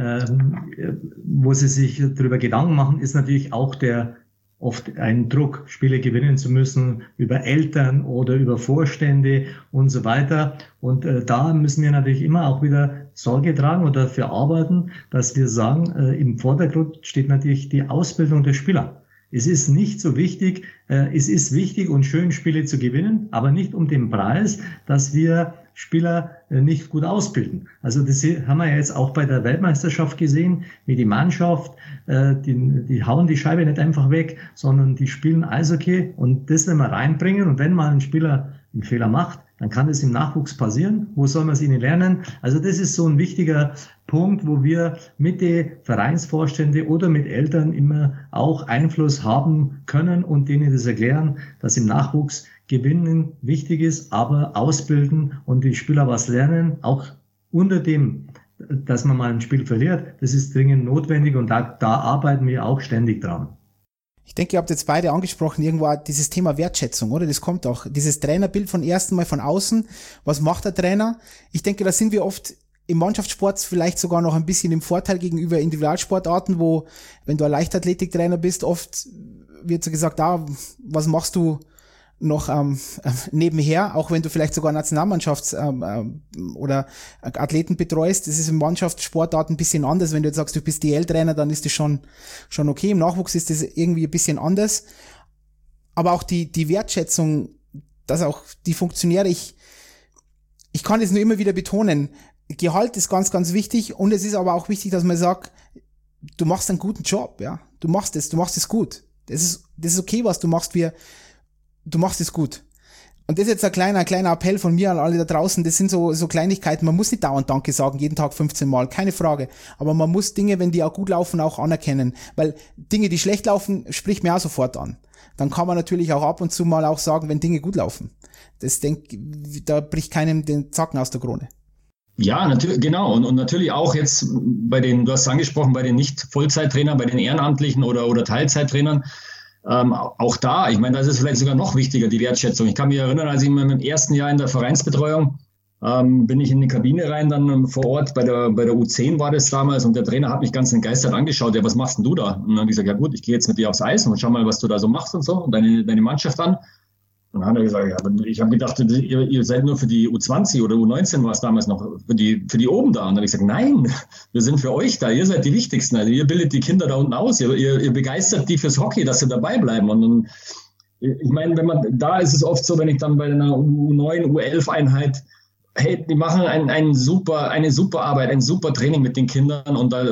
ähm, wo sie sich darüber Gedanken machen, ist natürlich auch der oft ein Druck, Spiele gewinnen zu müssen über Eltern oder über Vorstände und so weiter. Und äh, da müssen wir natürlich immer auch wieder Sorge tragen oder dafür arbeiten, dass wir sagen, äh, im Vordergrund steht natürlich die Ausbildung der Spieler. Es ist nicht so wichtig, äh, es ist wichtig und schön, Spiele zu gewinnen, aber nicht um den Preis, dass wir Spieler äh, nicht gut ausbilden. Also das haben wir ja jetzt auch bei der Weltmeisterschaft gesehen, wie die Mannschaft, äh, die, die hauen die Scheibe nicht einfach weg, sondern die spielen Eishockey und das wenn wir reinbringen und wenn mal ein Spieler einen Fehler macht, dann kann das im Nachwuchs passieren. Wo soll man es ihnen lernen? Also das ist so ein wichtiger Punkt, wo wir mit den Vereinsvorstände oder mit Eltern immer auch Einfluss haben können und denen das erklären, dass im Nachwuchs Gewinnen wichtig ist, aber ausbilden und die Spieler was lernen, auch unter dem, dass man mal ein Spiel verliert, das ist dringend notwendig und da, da arbeiten wir auch ständig dran.
Ich denke, ihr habt jetzt beide angesprochen, irgendwo dieses Thema Wertschätzung, oder? Das kommt auch. Dieses Trainerbild von ersten Mal von außen. Was macht der Trainer? Ich denke, da sind wir oft im Mannschaftssport vielleicht sogar noch ein bisschen im Vorteil gegenüber Individualsportarten, wo, wenn du ein Leichtathletiktrainer bist, oft wird so gesagt, ah, was machst du noch ähm, nebenher, auch wenn du vielleicht sogar Nationalmannschafts- ähm, oder Athleten betreust. Das ist im Mannschaftssportart ein bisschen anders. Wenn du jetzt sagst, du bist D L-Trainer, dann ist das schon schon okay. Im Nachwuchs ist das irgendwie ein bisschen anders. Aber auch die die Wertschätzung, dass auch die Funktionäre, ich ich kann es nur immer wieder betonen, Gehalt ist ganz, ganz wichtig und es ist aber auch wichtig, dass man sagt, du machst einen guten Job, ja. Du machst es, du machst es gut. Das ist das ist okay, was du machst. Wir Du machst es gut. Und das ist jetzt ein kleiner, kleiner Appell von mir an alle da draußen. Das sind so, so Kleinigkeiten. Man muss nicht dauernd Danke sagen, jeden Tag fünfzehn Mal. Keine Frage. Aber man muss Dinge, wenn die auch gut laufen, auch anerkennen. Weil Dinge, die schlecht laufen, spricht mir auch sofort an. Dann kann man natürlich auch ab und zu mal auch sagen, wenn Dinge gut laufen. Das denk, da bricht keinem den Zacken aus der Krone.
Ja, natürlich, genau. Und, und natürlich auch jetzt bei den, du hast es angesprochen, bei den Nicht-Vollzeittrainern, bei den Ehrenamtlichen oder, oder Teilzeittrainern. Ähm, auch da, ich meine, das ist vielleicht sogar noch wichtiger, die Wertschätzung. Ich kann mich erinnern, als ich in meinem ersten Jahr in der Vereinsbetreuung ähm, bin ich in die Kabine rein, dann ähm, vor Ort, bei der, bei der U zehn war das damals und der Trainer hat mich ganz entgeistert angeschaut, ja, was machst denn du da? Und dann habe ich gesagt, ja gut, ich gehe jetzt mit dir aufs Eis und schau mal, was du da so machst und so und deine, deine Mannschaft an. Und dann hat er gesagt, ja, ich habe gedacht, ihr, ihr seid nur für die U zwanzig oder U neunzehn war es damals noch, für die, für die oben da. Und dann habe ich gesagt, nein, wir sind für euch da, ihr seid die Wichtigsten. Also ihr bildet die Kinder da unten aus, ihr, ihr, ihr begeistert die fürs Hockey, dass sie dabei bleiben. Und dann, ich meine, wenn man, da ist es oft so, wenn ich dann bei einer U neun, U elf Einheit, hey, die machen ein, ein super, eine super Arbeit, ein super Training mit den Kindern und da,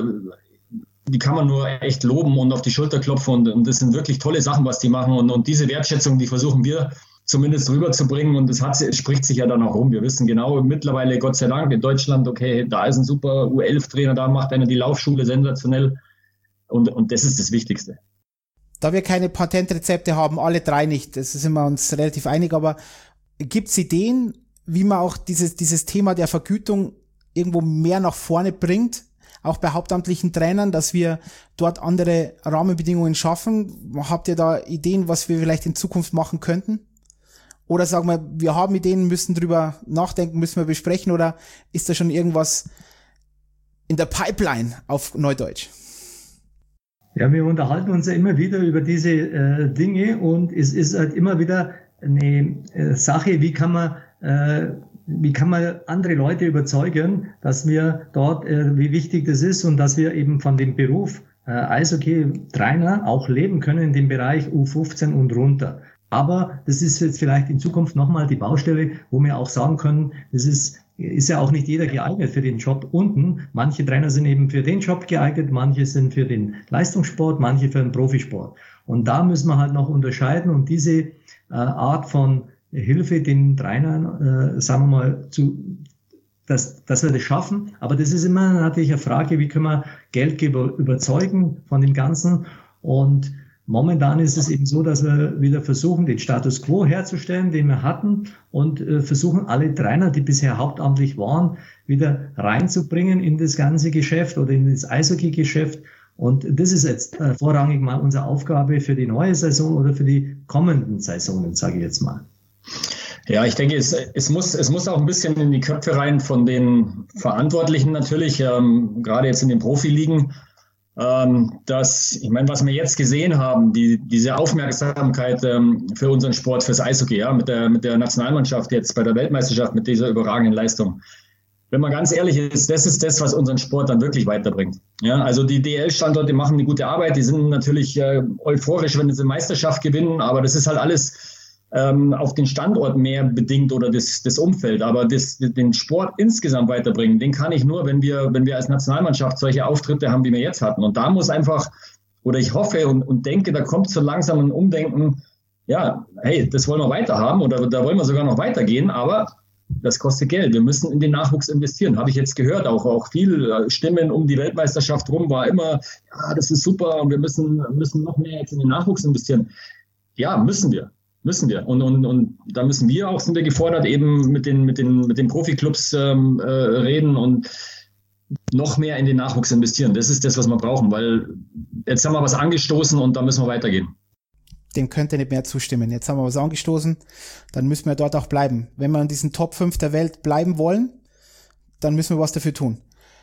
die kann man nur echt loben und auf die Schulter klopfen und, und das sind wirklich tolle Sachen, was die machen und, und diese Wertschätzung, die versuchen wir zumindest rüberzubringen und das hat, spricht sich ja dann auch rum. Wir wissen genau mittlerweile, Gott sei Dank, in Deutschland, okay, da ist ein super U elf Trainer, da macht einer die Laufschule sensationell und, und das ist das Wichtigste.
Da wir keine Patentrezepte haben, alle drei nicht, das sind wir uns relativ einig, aber gibt es Ideen, wie man auch dieses, dieses Thema der Vergütung irgendwo mehr nach vorne bringt, auch bei hauptamtlichen Trainern, dass wir dort andere Rahmenbedingungen schaffen? Habt ihr da Ideen, was wir vielleicht in Zukunft machen könnten? Oder sagen wir, wir haben Ideen, müssen drüber nachdenken, müssen wir besprechen, oder ist da schon irgendwas in der Pipeline auf Neudeutsch?
Ja, wir unterhalten uns ja immer wieder über diese äh, Dinge und es ist halt immer wieder eine äh, Sache, wie kann man äh, wie kann man andere Leute überzeugen, dass wir dort, äh, wie wichtig das ist und dass wir eben von dem Beruf äh, Eishockey-Trainer auch leben können in dem Bereich U fünfzehn und runter. Aber das ist jetzt vielleicht in Zukunft nochmal die Baustelle, wo wir auch sagen können, das ist, ist ja auch nicht jeder geeignet für den Job unten. Manche Trainer sind eben für den Job geeignet, manche sind für den Leistungssport, manche für den Profisport. Und da müssen wir halt noch unterscheiden und diese äh, Art von Hilfe den Trainern, äh, sagen wir mal, zu, dass, dass wir das schaffen. Aber das ist immer natürlich eine Frage, wie können wir Geldgeber überzeugen von dem Ganzen. Und momentan ist es eben so, dass wir wieder versuchen, den Status quo herzustellen, den wir hatten, und äh, versuchen, alle Trainer, die bisher hauptamtlich waren, wieder reinzubringen in das ganze Geschäft oder in das Eishockey-Geschäft. Und das ist jetzt äh, vorrangig mal unsere Aufgabe für die neue Saison oder für die kommenden Saisonen, sage ich jetzt mal.
Ja, ich denke, es, es, muss, es muss auch ein bisschen in die Köpfe rein von den Verantwortlichen natürlich, ähm, gerade jetzt in den Profiligen, ähm, dass, ich meine, was wir jetzt gesehen haben, die, diese Aufmerksamkeit ähm, für unseren Sport, fürs Eishockey, ja, mit der, mit der Nationalmannschaft jetzt bei der Weltmeisterschaft, mit dieser überragenden Leistung. Wenn man ganz ehrlich ist, das ist das, was unseren Sport dann wirklich weiterbringt. Ja, also die D L-Standorte machen eine gute Arbeit, die sind natürlich äh, euphorisch, wenn sie eine Meisterschaft gewinnen, aber das ist halt alles ähm, auf den Standort mehr bedingt oder das, das Umfeld. Aber das, den Sport insgesamt weiterbringen, den kann ich nur, wenn wir, wenn wir als Nationalmannschaft solche Auftritte haben, wie wir jetzt hatten. Und da muss einfach, oder ich hoffe und, und denke, da kommt so langsam ein Umdenken, ja, hey, das wollen wir weiter haben oder da wollen wir sogar noch weitergehen, aber das kostet Geld. Wir müssen in den Nachwuchs investieren. Habe ich jetzt gehört, auch, auch viel Stimmen um die Weltmeisterschaft rum war immer, ja, das ist super und wir müssen, müssen noch mehr jetzt in den Nachwuchs investieren. Ja, müssen wir. Müssen wir. Und, und, und da müssen wir auch, sind wir gefordert, eben mit den, mit den, mit den Profiklubs ähm, äh, reden und noch mehr in den Nachwuchs investieren. Das ist das, was wir brauchen, weil jetzt haben wir was angestoßen und da müssen wir weitergehen.
Dem könnte nicht mehr zustimmen. Jetzt haben wir was angestoßen, dann müssen wir dort auch bleiben. Wenn wir in diesen Top fünf der Welt bleiben wollen, dann müssen wir was dafür tun.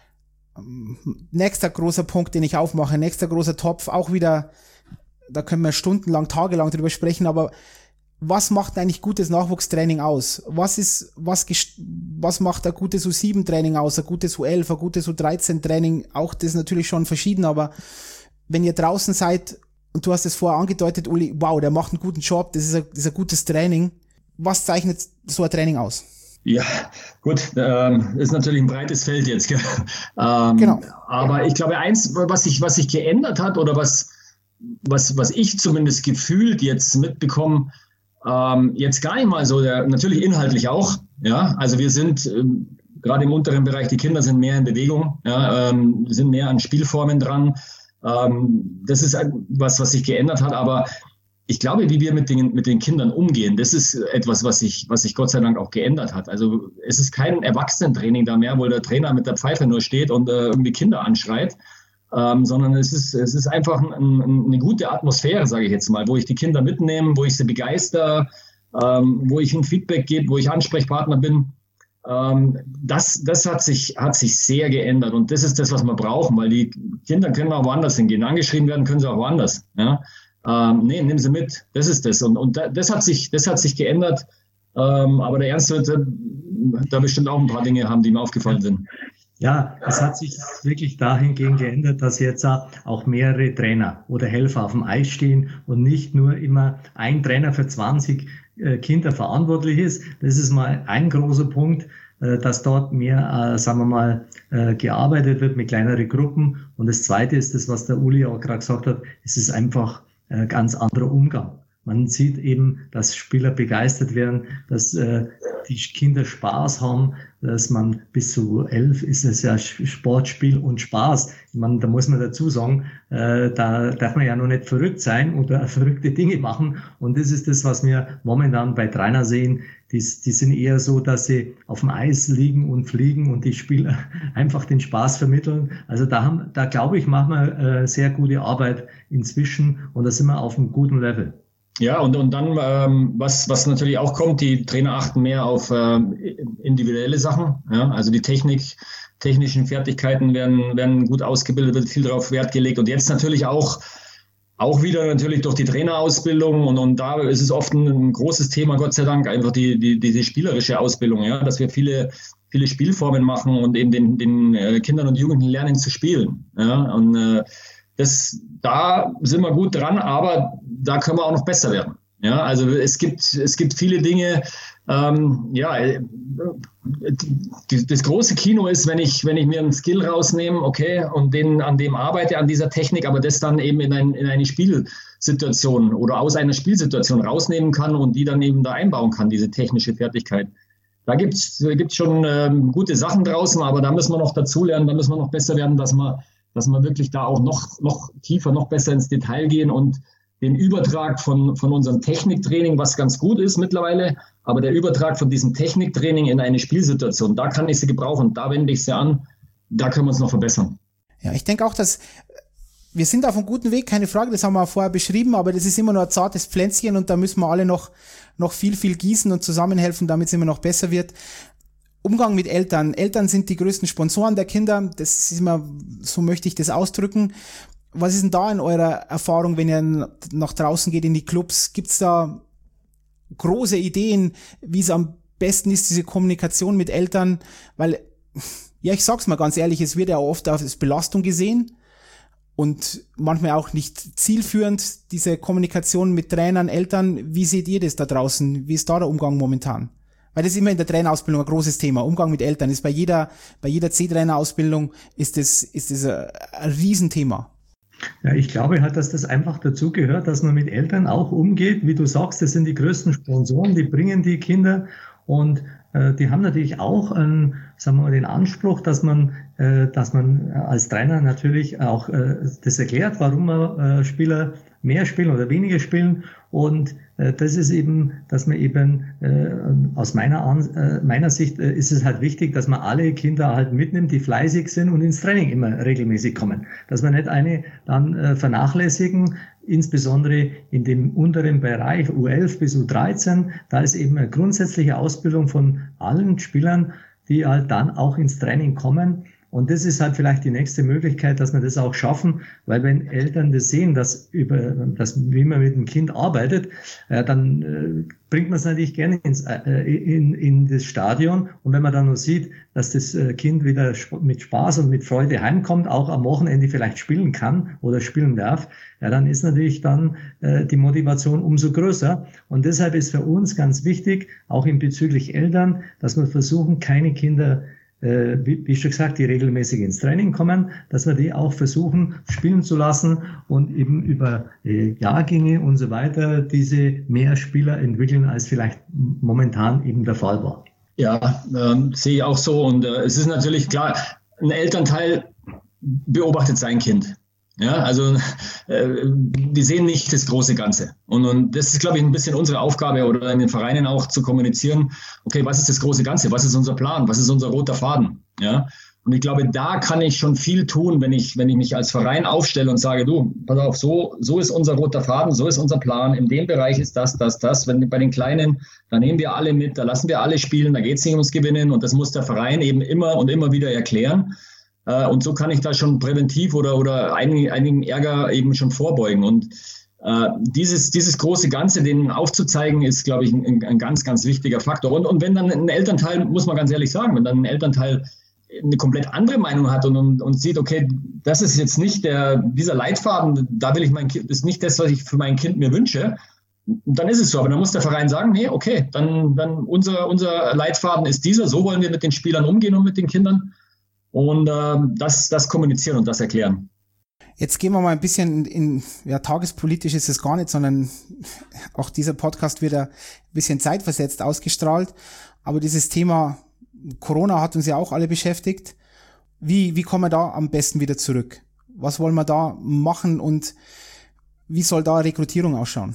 Nächster großer Punkt, den ich aufmache, nächster großer Topf, auch wieder, da können wir stundenlang, tagelang drüber sprechen, aber was macht eigentlich gutes Nachwuchstraining aus? Was ist, was, was macht ein gutes U sieben Training aus, ein gutes U elf, ein gutes U dreizehn Training? Auch das ist natürlich schon verschieden, aber wenn ihr draußen seid, und du hast es vorher angedeutet, Uli, wow, der macht einen guten Job, das ist ein, das ist ein gutes Training. Was zeichnet so ein Training aus?
Ja, gut, ähm, ist natürlich ein breites Feld jetzt. Gell? Ähm, genau. Aber ich glaube, eins, was sich was sich geändert hat oder was, was, was ich zumindest gefühlt jetzt mitbekomme, ähm, jetzt gar nicht mal so, der, natürlich inhaltlich auch. Ja, also wir sind ähm, gerade im unteren Bereich, die Kinder sind mehr in Bewegung, ja, ähm, sind mehr an Spielformen dran. Das ist was, was sich geändert hat, aber ich glaube, wie wir mit den, mit den Kindern umgehen, das ist etwas, was sich, was sich Gott sei Dank auch geändert hat. Also es ist kein Erwachsenentraining da mehr, wo der Trainer mit der Pfeife nur steht und äh, irgendwie Kinder anschreit, ähm, sondern es ist, es ist einfach ein, ein, eine gute Atmosphäre, sage ich jetzt mal, wo ich die Kinder mitnehme, wo ich sie begeister, ähm, wo ich ihnen Feedback gebe, wo ich Ansprechpartner bin. Das, das hat sich, hat sich sehr geändert und das ist das, was wir brauchen, weil die Kinder können auch woanders hingehen. Angeschrieben werden können sie auch woanders. Ja? Ähm, nee, nehmen sie mit. Das ist das. Und, und das hat sich, das hat sich geändert. Ähm, aber der Ernst wird da bestimmt auch ein paar Dinge haben, die mir aufgefallen sind.
Ja, es hat sich wirklich dahingehend geändert, dass jetzt auch mehrere Trainer oder Helfer auf dem Eis stehen und nicht nur immer ein Trainer für zwanzig Kinder verantwortlich ist. Das ist mal ein großer Punkt, dass dort mehr, sagen wir mal, gearbeitet wird mit kleineren Gruppen. Und das Zweite ist das, was der Uli auch gerade gesagt hat, es ist einfach ein ganz anderer Umgang. Man sieht eben, dass Spieler begeistert werden, dass äh, die Kinder Spaß haben, dass man bis zu elf ist es ja Sportspiel und Spaß. Ich meine, da muss man dazu sagen, äh, da darf man ja noch nicht verrückt sein oder verrückte Dinge machen. Und das ist das, was wir momentan bei Trainer sehen. Die, die sind eher so, dass sie auf dem Eis liegen und fliegen und die Spieler einfach den Spaß vermitteln. Also da haben, da glaube ich, machen wir äh, sehr gute Arbeit inzwischen und da sind wir auf einem guten Level.
Ja, und, und dann, ähm, was, was natürlich auch kommt, die Trainer achten mehr auf ähm, individuelle Sachen. Ja? Also die Technik, technischen Fertigkeiten werden, werden gut ausgebildet, wird viel darauf Wert gelegt. Und jetzt natürlich auch, auch wieder natürlich durch die Trainerausbildung. Und, und da ist es oft ein, ein großes Thema, Gott sei Dank, einfach die, die, diese spielerische Ausbildung, ja, dass wir viele, viele Spielformen machen und eben den, den äh, Kindern und Jugendlichen lernen zu spielen. Ja? Und äh, das, da sind wir gut dran, aber da können wir auch noch besser werden. Ja, also es gibt, es gibt viele Dinge. Ähm, ja, die, das große Kino ist, wenn ich, wenn ich mir einen Skill rausnehme, okay, und den, an dem arbeite, an dieser Technik, aber das dann eben in, ein, in eine Spielsituation oder aus einer Spielsituation rausnehmen kann und die dann eben da einbauen kann, diese technische Fertigkeit. da gibt es gibt's schon ähm, gute Sachen draußen, aber da müssen wir noch dazulernen, da müssen wir noch besser werden, dass wir, dass wir wirklich da auch noch, noch tiefer, noch besser ins Detail gehen und den Übertrag von, von unserem Techniktraining, was ganz gut ist mittlerweile, aber der Übertrag von diesem Techniktraining in eine Spielsituation, da kann ich sie gebrauchen, da wende ich sie an, da können wir uns noch verbessern.
Ja, ich denke auch, dass wir sind auf einem guten Weg, keine Frage, das haben wir vorher beschrieben, aber das ist immer nur ein zartes Pflänzchen und da müssen wir alle noch, noch viel, viel gießen und zusammenhelfen, damit es immer noch besser wird. Umgang mit Eltern. Eltern sind die größten Sponsoren der Kinder, das ist immer, so möchte ich das ausdrücken. Was ist denn da in eurer Erfahrung, wenn ihr nach draußen geht in die Clubs? Gibt's da große Ideen, wie es am besten ist, diese Kommunikation mit Eltern? Weil, ja, ich sag's mal ganz ehrlich, es wird ja oft als Belastung gesehen und manchmal auch nicht zielführend, diese Kommunikation mit Trainern, Eltern. Wie seht ihr das da draußen? Wie ist da der Umgang momentan? Weil das ist immer in der Trainerausbildung ein großes Thema. Umgang mit Eltern ist bei jeder, bei jeder C-Trainerausbildung ist das, ist das ein, ein Riesenthema.
Ja, ich glaube halt, dass das einfach dazu gehört, dass man mit Eltern auch umgeht. Wie du sagst, das sind die größten Sponsoren, die bringen die Kinder und äh, die haben natürlich auch einen, sagen wir mal, den Anspruch, dass man, äh, dass man als Trainer natürlich auch äh, das erklärt, warum man äh, Spieler mehr spielen oder weniger spielen. Und äh, das ist eben, dass man eben äh, aus meiner An äh, meiner Sicht äh, ist es halt wichtig, dass man alle Kinder halt mitnimmt, die fleißig sind und ins Training immer regelmäßig kommen. Dass man nicht eine dann äh, vernachlässigen, insbesondere in dem unteren Bereich U elf bis U dreizehn. Da ist eben eine grundsätzliche Ausbildung von allen Spielern, die halt dann auch ins Training kommen. Und das ist halt vielleicht die nächste Möglichkeit, dass wir das auch schaffen, weil wenn Eltern das sehen, dass über, dass, wie man mit dem Kind arbeitet, äh, dann äh, bringt man es natürlich gerne ins, äh, in, in das Stadion. Und wenn man dann noch sieht, dass das Kind wieder mit Spaß und mit Freude heimkommt, auch am Wochenende vielleicht spielen kann oder spielen darf, ja, dann ist natürlich dann äh, die Motivation umso größer. Und deshalb ist für uns ganz wichtig, auch in bezüglich Eltern, dass wir versuchen, keine Kinder Wie, wie schon gesagt, die regelmäßig ins Training kommen, dass wir die auch versuchen spielen zu lassen und eben über äh, Jahrgänge und so weiter diese mehr Spieler entwickeln, als vielleicht momentan eben der Fall war.
Ja, ähm, sehe ich auch so. Und äh, es ist natürlich klar, ein Elternteil beobachtet sein Kind. Ja, also äh, wir sehen nicht das große Ganze. Und, und das ist, glaube ich, ein bisschen unsere Aufgabe oder in den Vereinen auch zu kommunizieren, okay, was ist das große Ganze? Was ist unser Plan? Was ist unser roter Faden? Ja, und ich glaube, da kann ich schon viel tun, wenn ich, wenn ich mich als Verein aufstelle und sage, du, pass auf, so, so ist unser roter Faden, so ist unser Plan, in dem Bereich ist das, das, das. Wenn bei den Kleinen, da nehmen wir alle mit, da lassen wir alle spielen, da geht es nicht ums Gewinnen und das muss der Verein eben immer und immer wieder erklären. Und so kann ich da schon präventiv oder, oder einigen, einigen Ärger eben schon vorbeugen. Und äh, dieses, dieses große Ganze, denen aufzuzeigen, ist, glaube ich, ein, ein ganz, ganz wichtiger Faktor. Und, und wenn dann ein Elternteil, muss man ganz ehrlich sagen, wenn dann ein Elternteil eine komplett andere Meinung hat und, und, und sieht, okay, das ist jetzt nicht der, dieser Leitfaden, da will ich mein Kind, das ist nicht das, was ich für mein Kind mir wünsche, dann ist es so. Aber dann muss der Verein sagen, nee, okay, dann, dann unser, unser Leitfaden ist dieser, so wollen wir mit den Spielern umgehen und mit den Kindern. Und äh, das, das kommunizieren und das erklären.
Jetzt gehen wir mal ein bisschen in, in ja, tagespolitisch ist es gar nicht, sondern auch dieser Podcast wird ein bisschen zeitversetzt ausgestrahlt. Aber dieses Thema Corona hat uns ja auch alle beschäftigt. Wie, wie kommen wir da am besten wieder zurück? Was wollen wir da machen und wie soll da Rekrutierung ausschauen?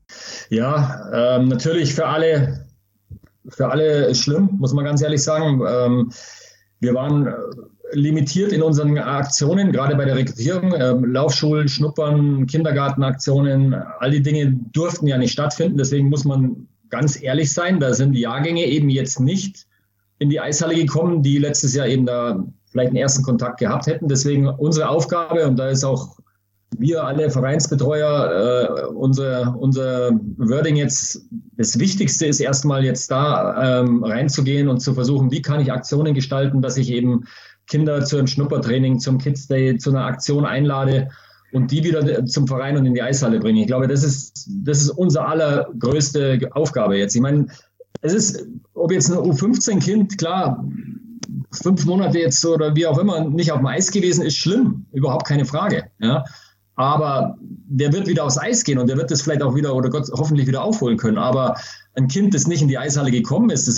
Ja, ähm, natürlich für alle, für alle schlimm, muss man ganz ehrlich sagen. Ähm, Wir waren limitiert in unseren Aktionen, gerade bei der Rekrutierung. Laufschulen, Schnuppern, Kindergartenaktionen, all die Dinge durften ja nicht stattfinden. Deswegen muss man ganz ehrlich sein, da sind die Jahrgänge eben jetzt nicht in die Eishalle gekommen, die letztes Jahr eben da vielleicht einen ersten Kontakt gehabt hätten. Deswegen unsere Aufgabe, und da ist auch wir alle Vereinsbetreuer, äh, unser, unser Wording jetzt, das Wichtigste ist erstmal jetzt da ähm, reinzugehen und zu versuchen, wie kann ich Aktionen gestalten, dass ich eben Kinder zu einem Schnuppertraining, zum Kids Day, zu einer Aktion einlade und die wieder zum Verein und in die Eishalle bringe. Ich glaube, das ist, das ist unsere allergrößte Aufgabe jetzt. Ich meine, es ist, ob jetzt ein U fünfzehn Kind, klar, fünf Monate jetzt oder wie auch immer nicht auf dem Eis gewesen, ist schlimm, überhaupt keine Frage, ja. Aber der wird wieder aufs Eis gehen und der wird das vielleicht auch wieder oder Gott hoffentlich wieder aufholen können. Aber ein Kind, das nicht in die Eishalle gekommen ist, das wird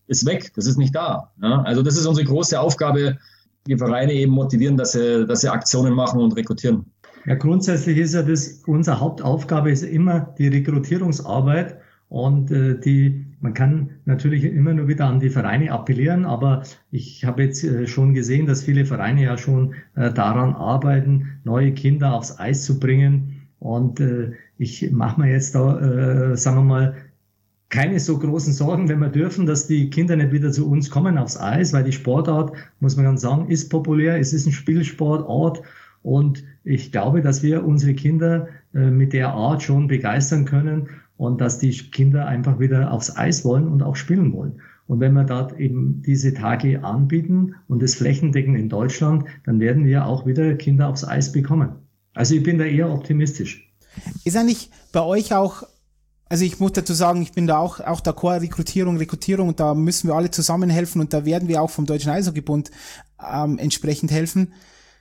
ist weg, das ist nicht da. Ja? Also das ist unsere große Aufgabe, die Vereine eben motivieren, dass sie, dass sie Aktionen machen und rekrutieren.
Ja, grundsätzlich ist ja das, unsere Hauptaufgabe ist immer die Rekrutierungsarbeit und äh, die, man kann natürlich immer nur wieder an die Vereine appellieren, aber ich habe jetzt äh, schon gesehen, dass viele Vereine ja schon äh, daran arbeiten, neue Kinder aufs Eis zu bringen und äh, ich mache mir jetzt da, äh, sagen wir mal, keine so großen Sorgen, wenn wir dürfen, dass die Kinder nicht wieder zu uns kommen aufs Eis, weil die Sportart, muss man ganz sagen, ist populär, es ist ein Spielsportort und ich glaube, dass wir unsere Kinder äh, mit der Art schon begeistern können und dass die Kinder einfach wieder aufs Eis wollen und auch spielen wollen. Und wenn wir dort eben diese Tage anbieten und das flächendeckend in Deutschland, dann werden wir auch wieder Kinder aufs Eis bekommen. Also ich bin da eher optimistisch.
Ist eigentlich bei euch auch, also ich muss dazu sagen, ich bin da auch, auch d'accord, Rekrutierung, Rekrutierung und da müssen wir alle zusammenhelfen und da werden wir auch vom Deutschen Eishockeybund ähm, entsprechend helfen.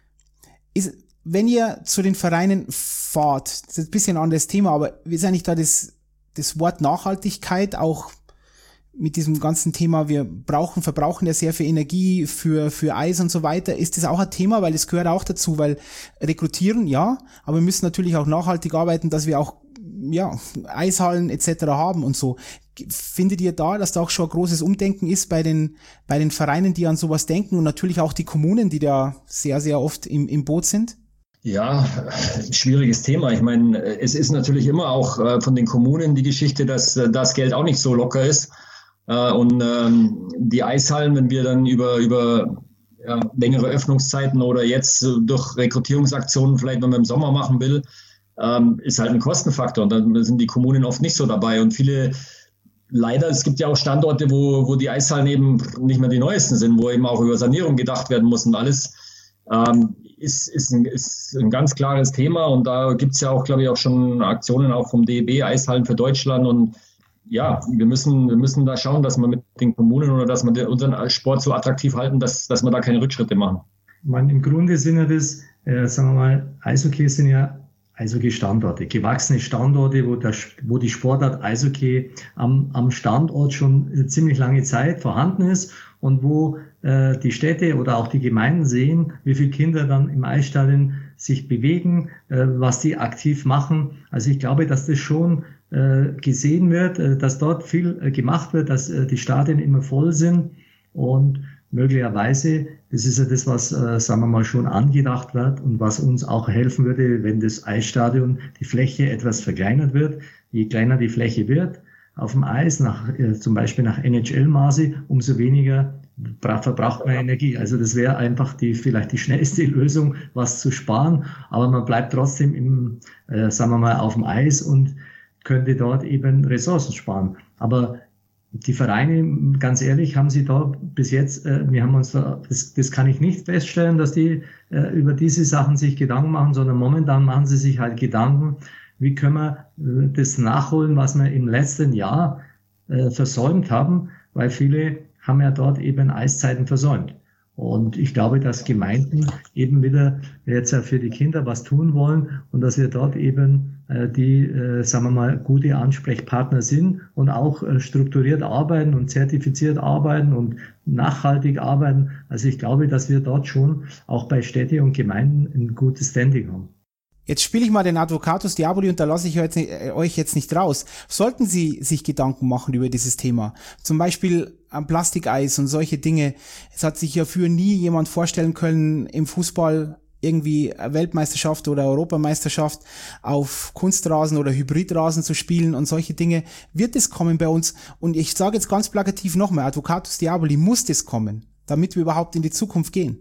Ist, wenn ihr zu den Vereinen fahrt, das ist ein bisschen ein anderes Thema, aber ist eigentlich da das, das Wort Nachhaltigkeit auch mit diesem ganzen Thema, wir brauchen, verbrauchen ja sehr viel Energie für, für Eis und so weiter, ist das auch ein Thema, weil es gehört auch dazu, weil rekrutieren, ja, aber wir müssen natürlich auch nachhaltig arbeiten, dass wir auch, ja, Eishallen et cetera haben und so. Findet ihr da, dass da auch schon ein großes Umdenken ist bei den, bei den Vereinen, die an sowas denken und natürlich auch die Kommunen, die da sehr, sehr oft im, im Boot sind?
Ja, schwieriges Thema. Ich meine, es ist natürlich immer auch äh, von den Kommunen die Geschichte, dass äh, das Geld auch nicht so locker ist. Äh, und ähm, die Eishallen, wenn wir dann über, über ja, längere Öffnungszeiten oder jetzt äh, durch Rekrutierungsaktionen vielleicht, wenn man im Sommer machen will, ähm, ist halt ein Kostenfaktor. Und dann sind die Kommunen oft nicht so dabei. Und viele, leider, es gibt ja auch Standorte, wo, wo die Eishallen eben nicht mehr die neuesten sind, wo eben auch über Sanierung gedacht werden muss und alles. Ähm, Ist, ist, ein, ist ein ganz klares Thema und da gibt es ja auch, glaube ich, auch schon Aktionen auch vom D E B, Eishallen für Deutschland und ja, wir müssen, wir müssen da schauen, dass wir mit den Kommunen oder dass wir unseren Sport so attraktiv halten, dass, dass wir da keine Rückschritte machen.
Man, im Grunde sind ja das, äh, sagen wir mal, Eishockey sind ja Eishockey-Standorte, gewachsene Standorte, wo, der, wo die Sportart Eishockey am, am Standort schon ziemlich lange Zeit vorhanden ist und wo äh, die Städte oder auch die Gemeinden sehen, wie viele Kinder dann im Eisstadion sich bewegen, äh, was die aktiv machen. Also ich glaube, dass das schon äh, gesehen wird, äh, dass dort viel äh, gemacht wird, dass äh, die Stadien immer voll sind und möglicherweise, das ist ja das, was, äh, sagen wir mal, schon angedacht wird und was uns auch helfen würde, wenn das Eisstadion, die Fläche etwas verkleinert wird. Je kleiner die Fläche wird auf dem Eis, nach, äh, zum Beispiel nach N H L-Maße, umso weniger verbraucht man Energie. Also das wäre einfach die vielleicht die schnellste Lösung, was zu sparen, aber man bleibt trotzdem im, äh, sagen wir mal, auf dem Eis und könnte dort eben Ressourcen sparen. Aber die Vereine, ganz ehrlich, haben sie da bis jetzt, äh, wir haben uns da, das, das kann ich nicht feststellen, dass die äh, über diese Sachen sich Gedanken machen, sondern momentan machen sie sich halt Gedanken, wie können wir äh, das nachholen, was wir im letzten Jahr äh, versäumt haben, weil viele haben ja dort eben Eiszeiten versäumt. Und ich glaube, dass Gemeinden eben wieder jetzt ja für die Kinder was tun wollen und dass wir dort eben äh, die, äh, sagen wir mal, gute Ansprechpartner sind und auch äh, strukturiert arbeiten und zertifiziert arbeiten und nachhaltig arbeiten. Also ich glaube, dass wir dort schon auch bei Städte und Gemeinden ein gutes Standing haben.
Jetzt spiele ich mal den Advocatus Diaboli und da lasse ich euch, äh, euch jetzt nicht raus. Sollten Sie sich Gedanken machen über dieses Thema, zum Beispiel am Plastikeis und solche Dinge, es hat sich ja für nie jemand vorstellen können, im Fußball irgendwie Weltmeisterschaft oder Europameisterschaft auf Kunstrasen oder Hybridrasen zu spielen und solche Dinge, wird es kommen bei uns. Und ich sage jetzt ganz plakativ nochmal, Advocatus Diaboli, muss das kommen, damit wir überhaupt in die Zukunft gehen.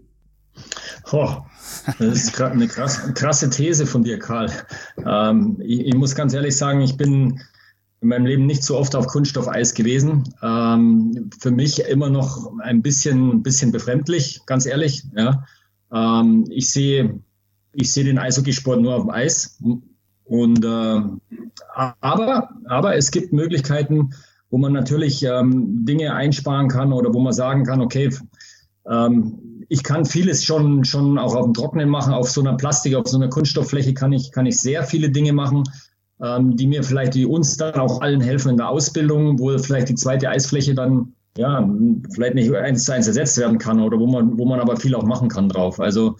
Oh, das ist eine krasse, krasse These von dir, Karl. Ähm, ich, ich muss ganz ehrlich sagen, ich bin in meinem Leben nicht so oft auf Kunststoffeis gewesen. Ähm, für mich immer noch ein bisschen, bisschen befremdlich, ganz ehrlich. Ja. Ähm, ich sehe, ich sehe den Eishockeysport nur auf dem Eis. Und äh, aber, aber es gibt Möglichkeiten, wo man natürlich ähm, Dinge einsparen kann oder wo man sagen kann, okay, ähm, ich kann vieles schon, schon auch auf dem Trockenen machen, auf so einer Plastik, auf so einer Kunststofffläche kann ich, kann ich sehr viele Dinge machen, ähm, die mir vielleicht, die uns dann auch allen helfen in der Ausbildung, wo vielleicht die zweite Eisfläche dann ja, vielleicht nicht eins zu eins ersetzt werden kann oder wo man, wo man aber viel auch machen kann drauf. Also,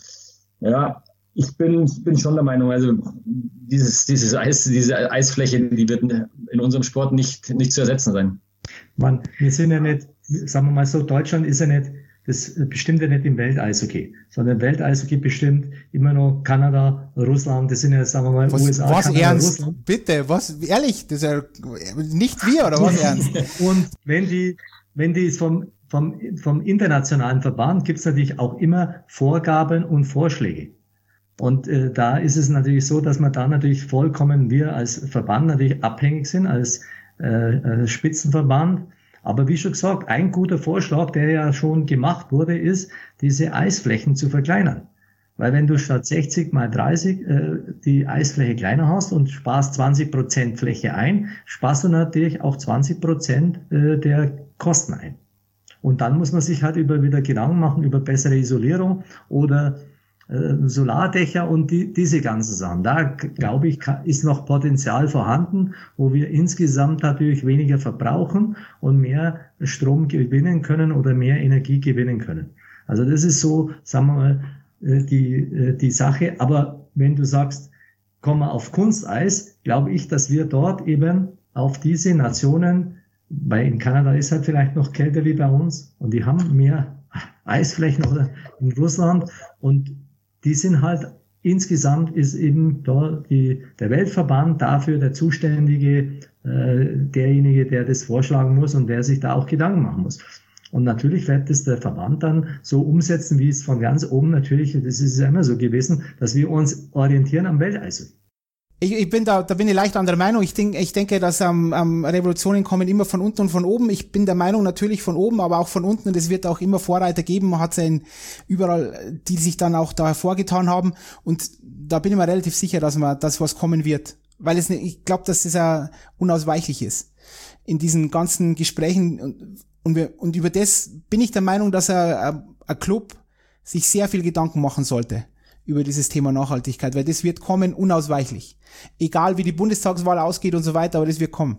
ja, ich bin, bin schon der Meinung, also dieses, dieses Eis, diese Eisfläche, die wird in unserem Sport nicht, nicht zu ersetzen sein.
Man, wir sind ja nicht, sagen wir mal so, Deutschland ist ja nicht, das bestimmt ja nicht im Welteishockey, sondern Welteishockey bestimmt immer noch Kanada, Russland, das sind ja, sagen wir mal,
was,
U S A,
was
Kanada,
ernst?
Russland.
Bitte, was, ehrlich, das ist ja nicht wir, oder was ernst?
Und wenn die, wenn die vom, vom, vom internationalen Verband gibt's natürlich auch immer Vorgaben und Vorschläge. Und äh, da ist es natürlich so, dass man da natürlich vollkommen, wir als Verband natürlich abhängig sind, als äh, Spitzenverband. Aber wie schon gesagt, ein guter Vorschlag, der ja schon gemacht wurde, ist, diese Eisflächen zu verkleinern. Weil wenn du statt sechzig mal dreißig äh, die Eisfläche kleiner hast und sparst zwanzig Prozent Fläche ein, sparst du natürlich auch zwanzig Prozent äh, der Kosten ein. Und dann muss man sich halt über wieder Gedanken machen über bessere Isolierung oder äh, Solardächer und die, diese ganzen Sachen. Da, glaube ich, ist noch Potenzial vorhanden, wo wir insgesamt natürlich weniger verbrauchen und mehr Strom gewinnen können oder mehr Energie gewinnen können. Also das ist so, sagen wir mal, die, die Sache. Aber wenn du sagst, komm mal auf Kunsteis, glaube ich, dass wir dort eben auf diese Nationen, weil in Kanada ist halt vielleicht noch kälter wie bei uns und die haben mehr Eisflächen oder in Russland und die sind halt, insgesamt ist eben da die, der Weltverband dafür der Zuständige, äh, derjenige, der das vorschlagen muss und der sich da auch Gedanken machen muss. Und natürlich wird das der Verband dann so umsetzen, wie es von ganz oben natürlich, das ist ja immer so gewesen, dass wir uns orientieren am Welteishockey.
Ich, ich bin da, da bin ich leicht anderer Meinung. Ich denke, ich denke, dass ähm, ähm, Revolutionen kommen immer von unten und von oben. Ich bin der Meinung natürlich von oben, aber auch von unten. Und es wird auch immer Vorreiter geben. Man hat es ja überall, die sich dann auch da hervorgetan haben. Und da bin ich mir relativ sicher, dass man, dass was kommen wird, weil es, ich glaube, dass es ja unausweichlich ist in diesen ganzen Gesprächen. Und, und, wir, und über das bin ich der Meinung, dass ein, ein Club sich sehr viel Gedanken machen sollte über dieses Thema Nachhaltigkeit, weil das wird kommen unausweichlich. Egal wie die Bundestagswahl ausgeht und so weiter, aber das wird kommen.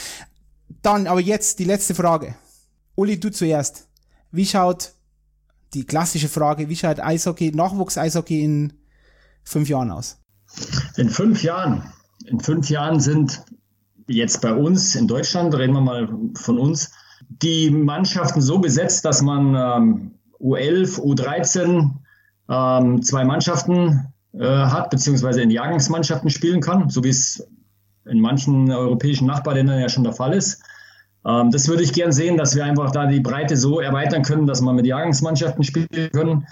Dann aber jetzt die letzte Frage. Uli, du zuerst. Wie schaut die klassische Frage, wie schaut Eishockey, Nachwuchs-Eishockey in fünf Jahren aus?
In fünf Jahren. In fünf Jahren sind jetzt bei uns in Deutschland, reden wir mal von uns, die Mannschaften so besetzt, dass man ähm, U elf, U dreizehn, ähm, zwei Mannschaften äh, hat, beziehungsweise in Jahrgangsmannschaften spielen kann, so wie es in manchen europäischen Nachbarländern ja schon der Fall ist. Ähm, das würde ich gern sehen, dass wir einfach da die Breite so erweitern können, dass man mit Jahrgangsmannschaften spielen können.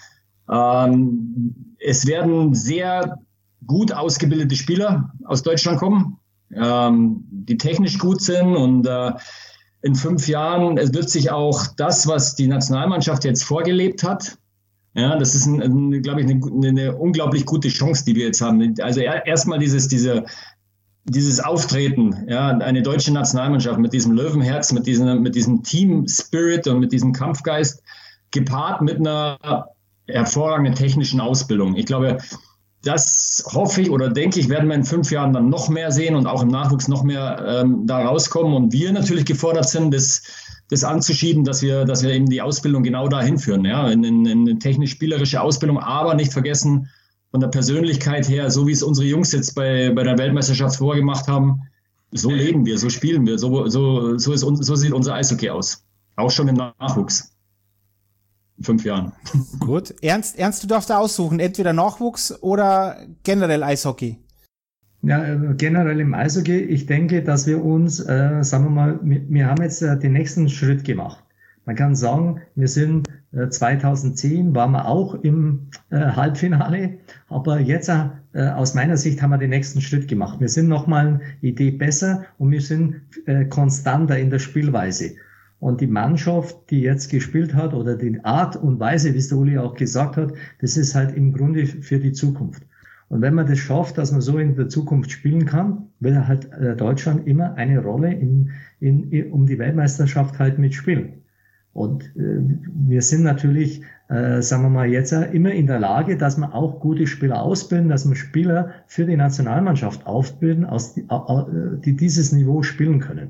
Ähm, es werden sehr gut ausgebildete Spieler aus Deutschland kommen, ähm, die technisch gut sind und äh, in fünf Jahren es wird sich auch das, was die Nationalmannschaft jetzt vorgelebt hat, ja, das ist, ein, ein, glaube ich, eine, eine unglaublich gute Chance, die wir jetzt haben. Also er, erstmal dieses, diese, dieses Auftreten, ja, eine deutsche Nationalmannschaft mit diesem Löwenherz, mit diesem, mit diesem Team-Spirit und mit diesem Kampfgeist, gepaart mit einer hervorragenden technischen Ausbildung. Ich glaube, das hoffe ich oder denke ich, werden wir in fünf Jahren dann noch mehr sehen und auch im Nachwuchs noch mehr ähm, da rauskommen. Und wir natürlich gefordert sind, das, das anzuschieben, dass wir, dass wir eben die Ausbildung genau dahin führen, ja, in, in, in eine technisch-spielerische Ausbildung, aber nicht vergessen, von der Persönlichkeit her, so wie es unsere Jungs jetzt bei, bei der Weltmeisterschaft vorgemacht haben, so leben wir, so spielen wir, so, so, so, ist, so sieht unser Eishockey aus. Auch schon im Nachwuchs. In fünf Jahren.
Gut. Ernst, Ernst, du darfst da aussuchen, entweder Nachwuchs oder generell Eishockey.
Ja, generell im Eishockey, ich denke, dass wir uns, äh, sagen wir mal, wir, wir haben jetzt äh, den nächsten Schritt gemacht. Man kann sagen, wir sind äh, zweitausendzehn, waren wir auch im äh, Halbfinale, aber jetzt äh, aus meiner Sicht haben wir den nächsten Schritt gemacht. Wir sind nochmal eine Idee besser und wir sind äh, konstanter in der Spielweise. Und die Mannschaft, die jetzt gespielt hat, oder die Art und Weise, wie es der Uli auch gesagt hat, das ist halt im Grunde für die Zukunft. Und wenn man das schafft, dass man so in der Zukunft spielen kann, will halt Deutschland immer eine Rolle in, in, um die Weltmeisterschaft halt mitspielen. Und äh, wir sind natürlich, äh, sagen wir mal jetzt, immer in der Lage, dass wir auch gute Spieler ausbilden, dass wir Spieler für die Nationalmannschaft aufbilden, aus, die, die dieses Niveau spielen können.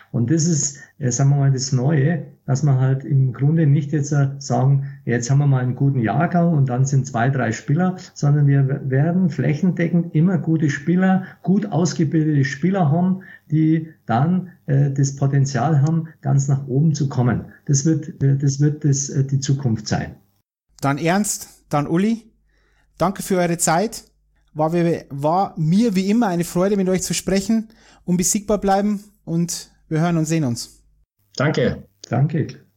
Und das ist, äh, sagen wir mal, das Neue, dass man halt im Grunde nicht jetzt äh, sagen, jetzt haben wir mal einen guten Jahrgang und dann sind zwei, drei Spieler, sondern wir werden flächendeckend immer gute Spieler, gut ausgebildete Spieler haben, die dann äh, das Potenzial haben, ganz nach oben zu kommen. Das wird, äh, das wird das, äh, die Zukunft sein.
Dann Ernst, dann Uli, danke für eure Zeit. War, war mir wie immer eine Freude, mit euch zu sprechen. Unbesiegbar bleiben und wir hören und sehen uns.
Danke.
Danke.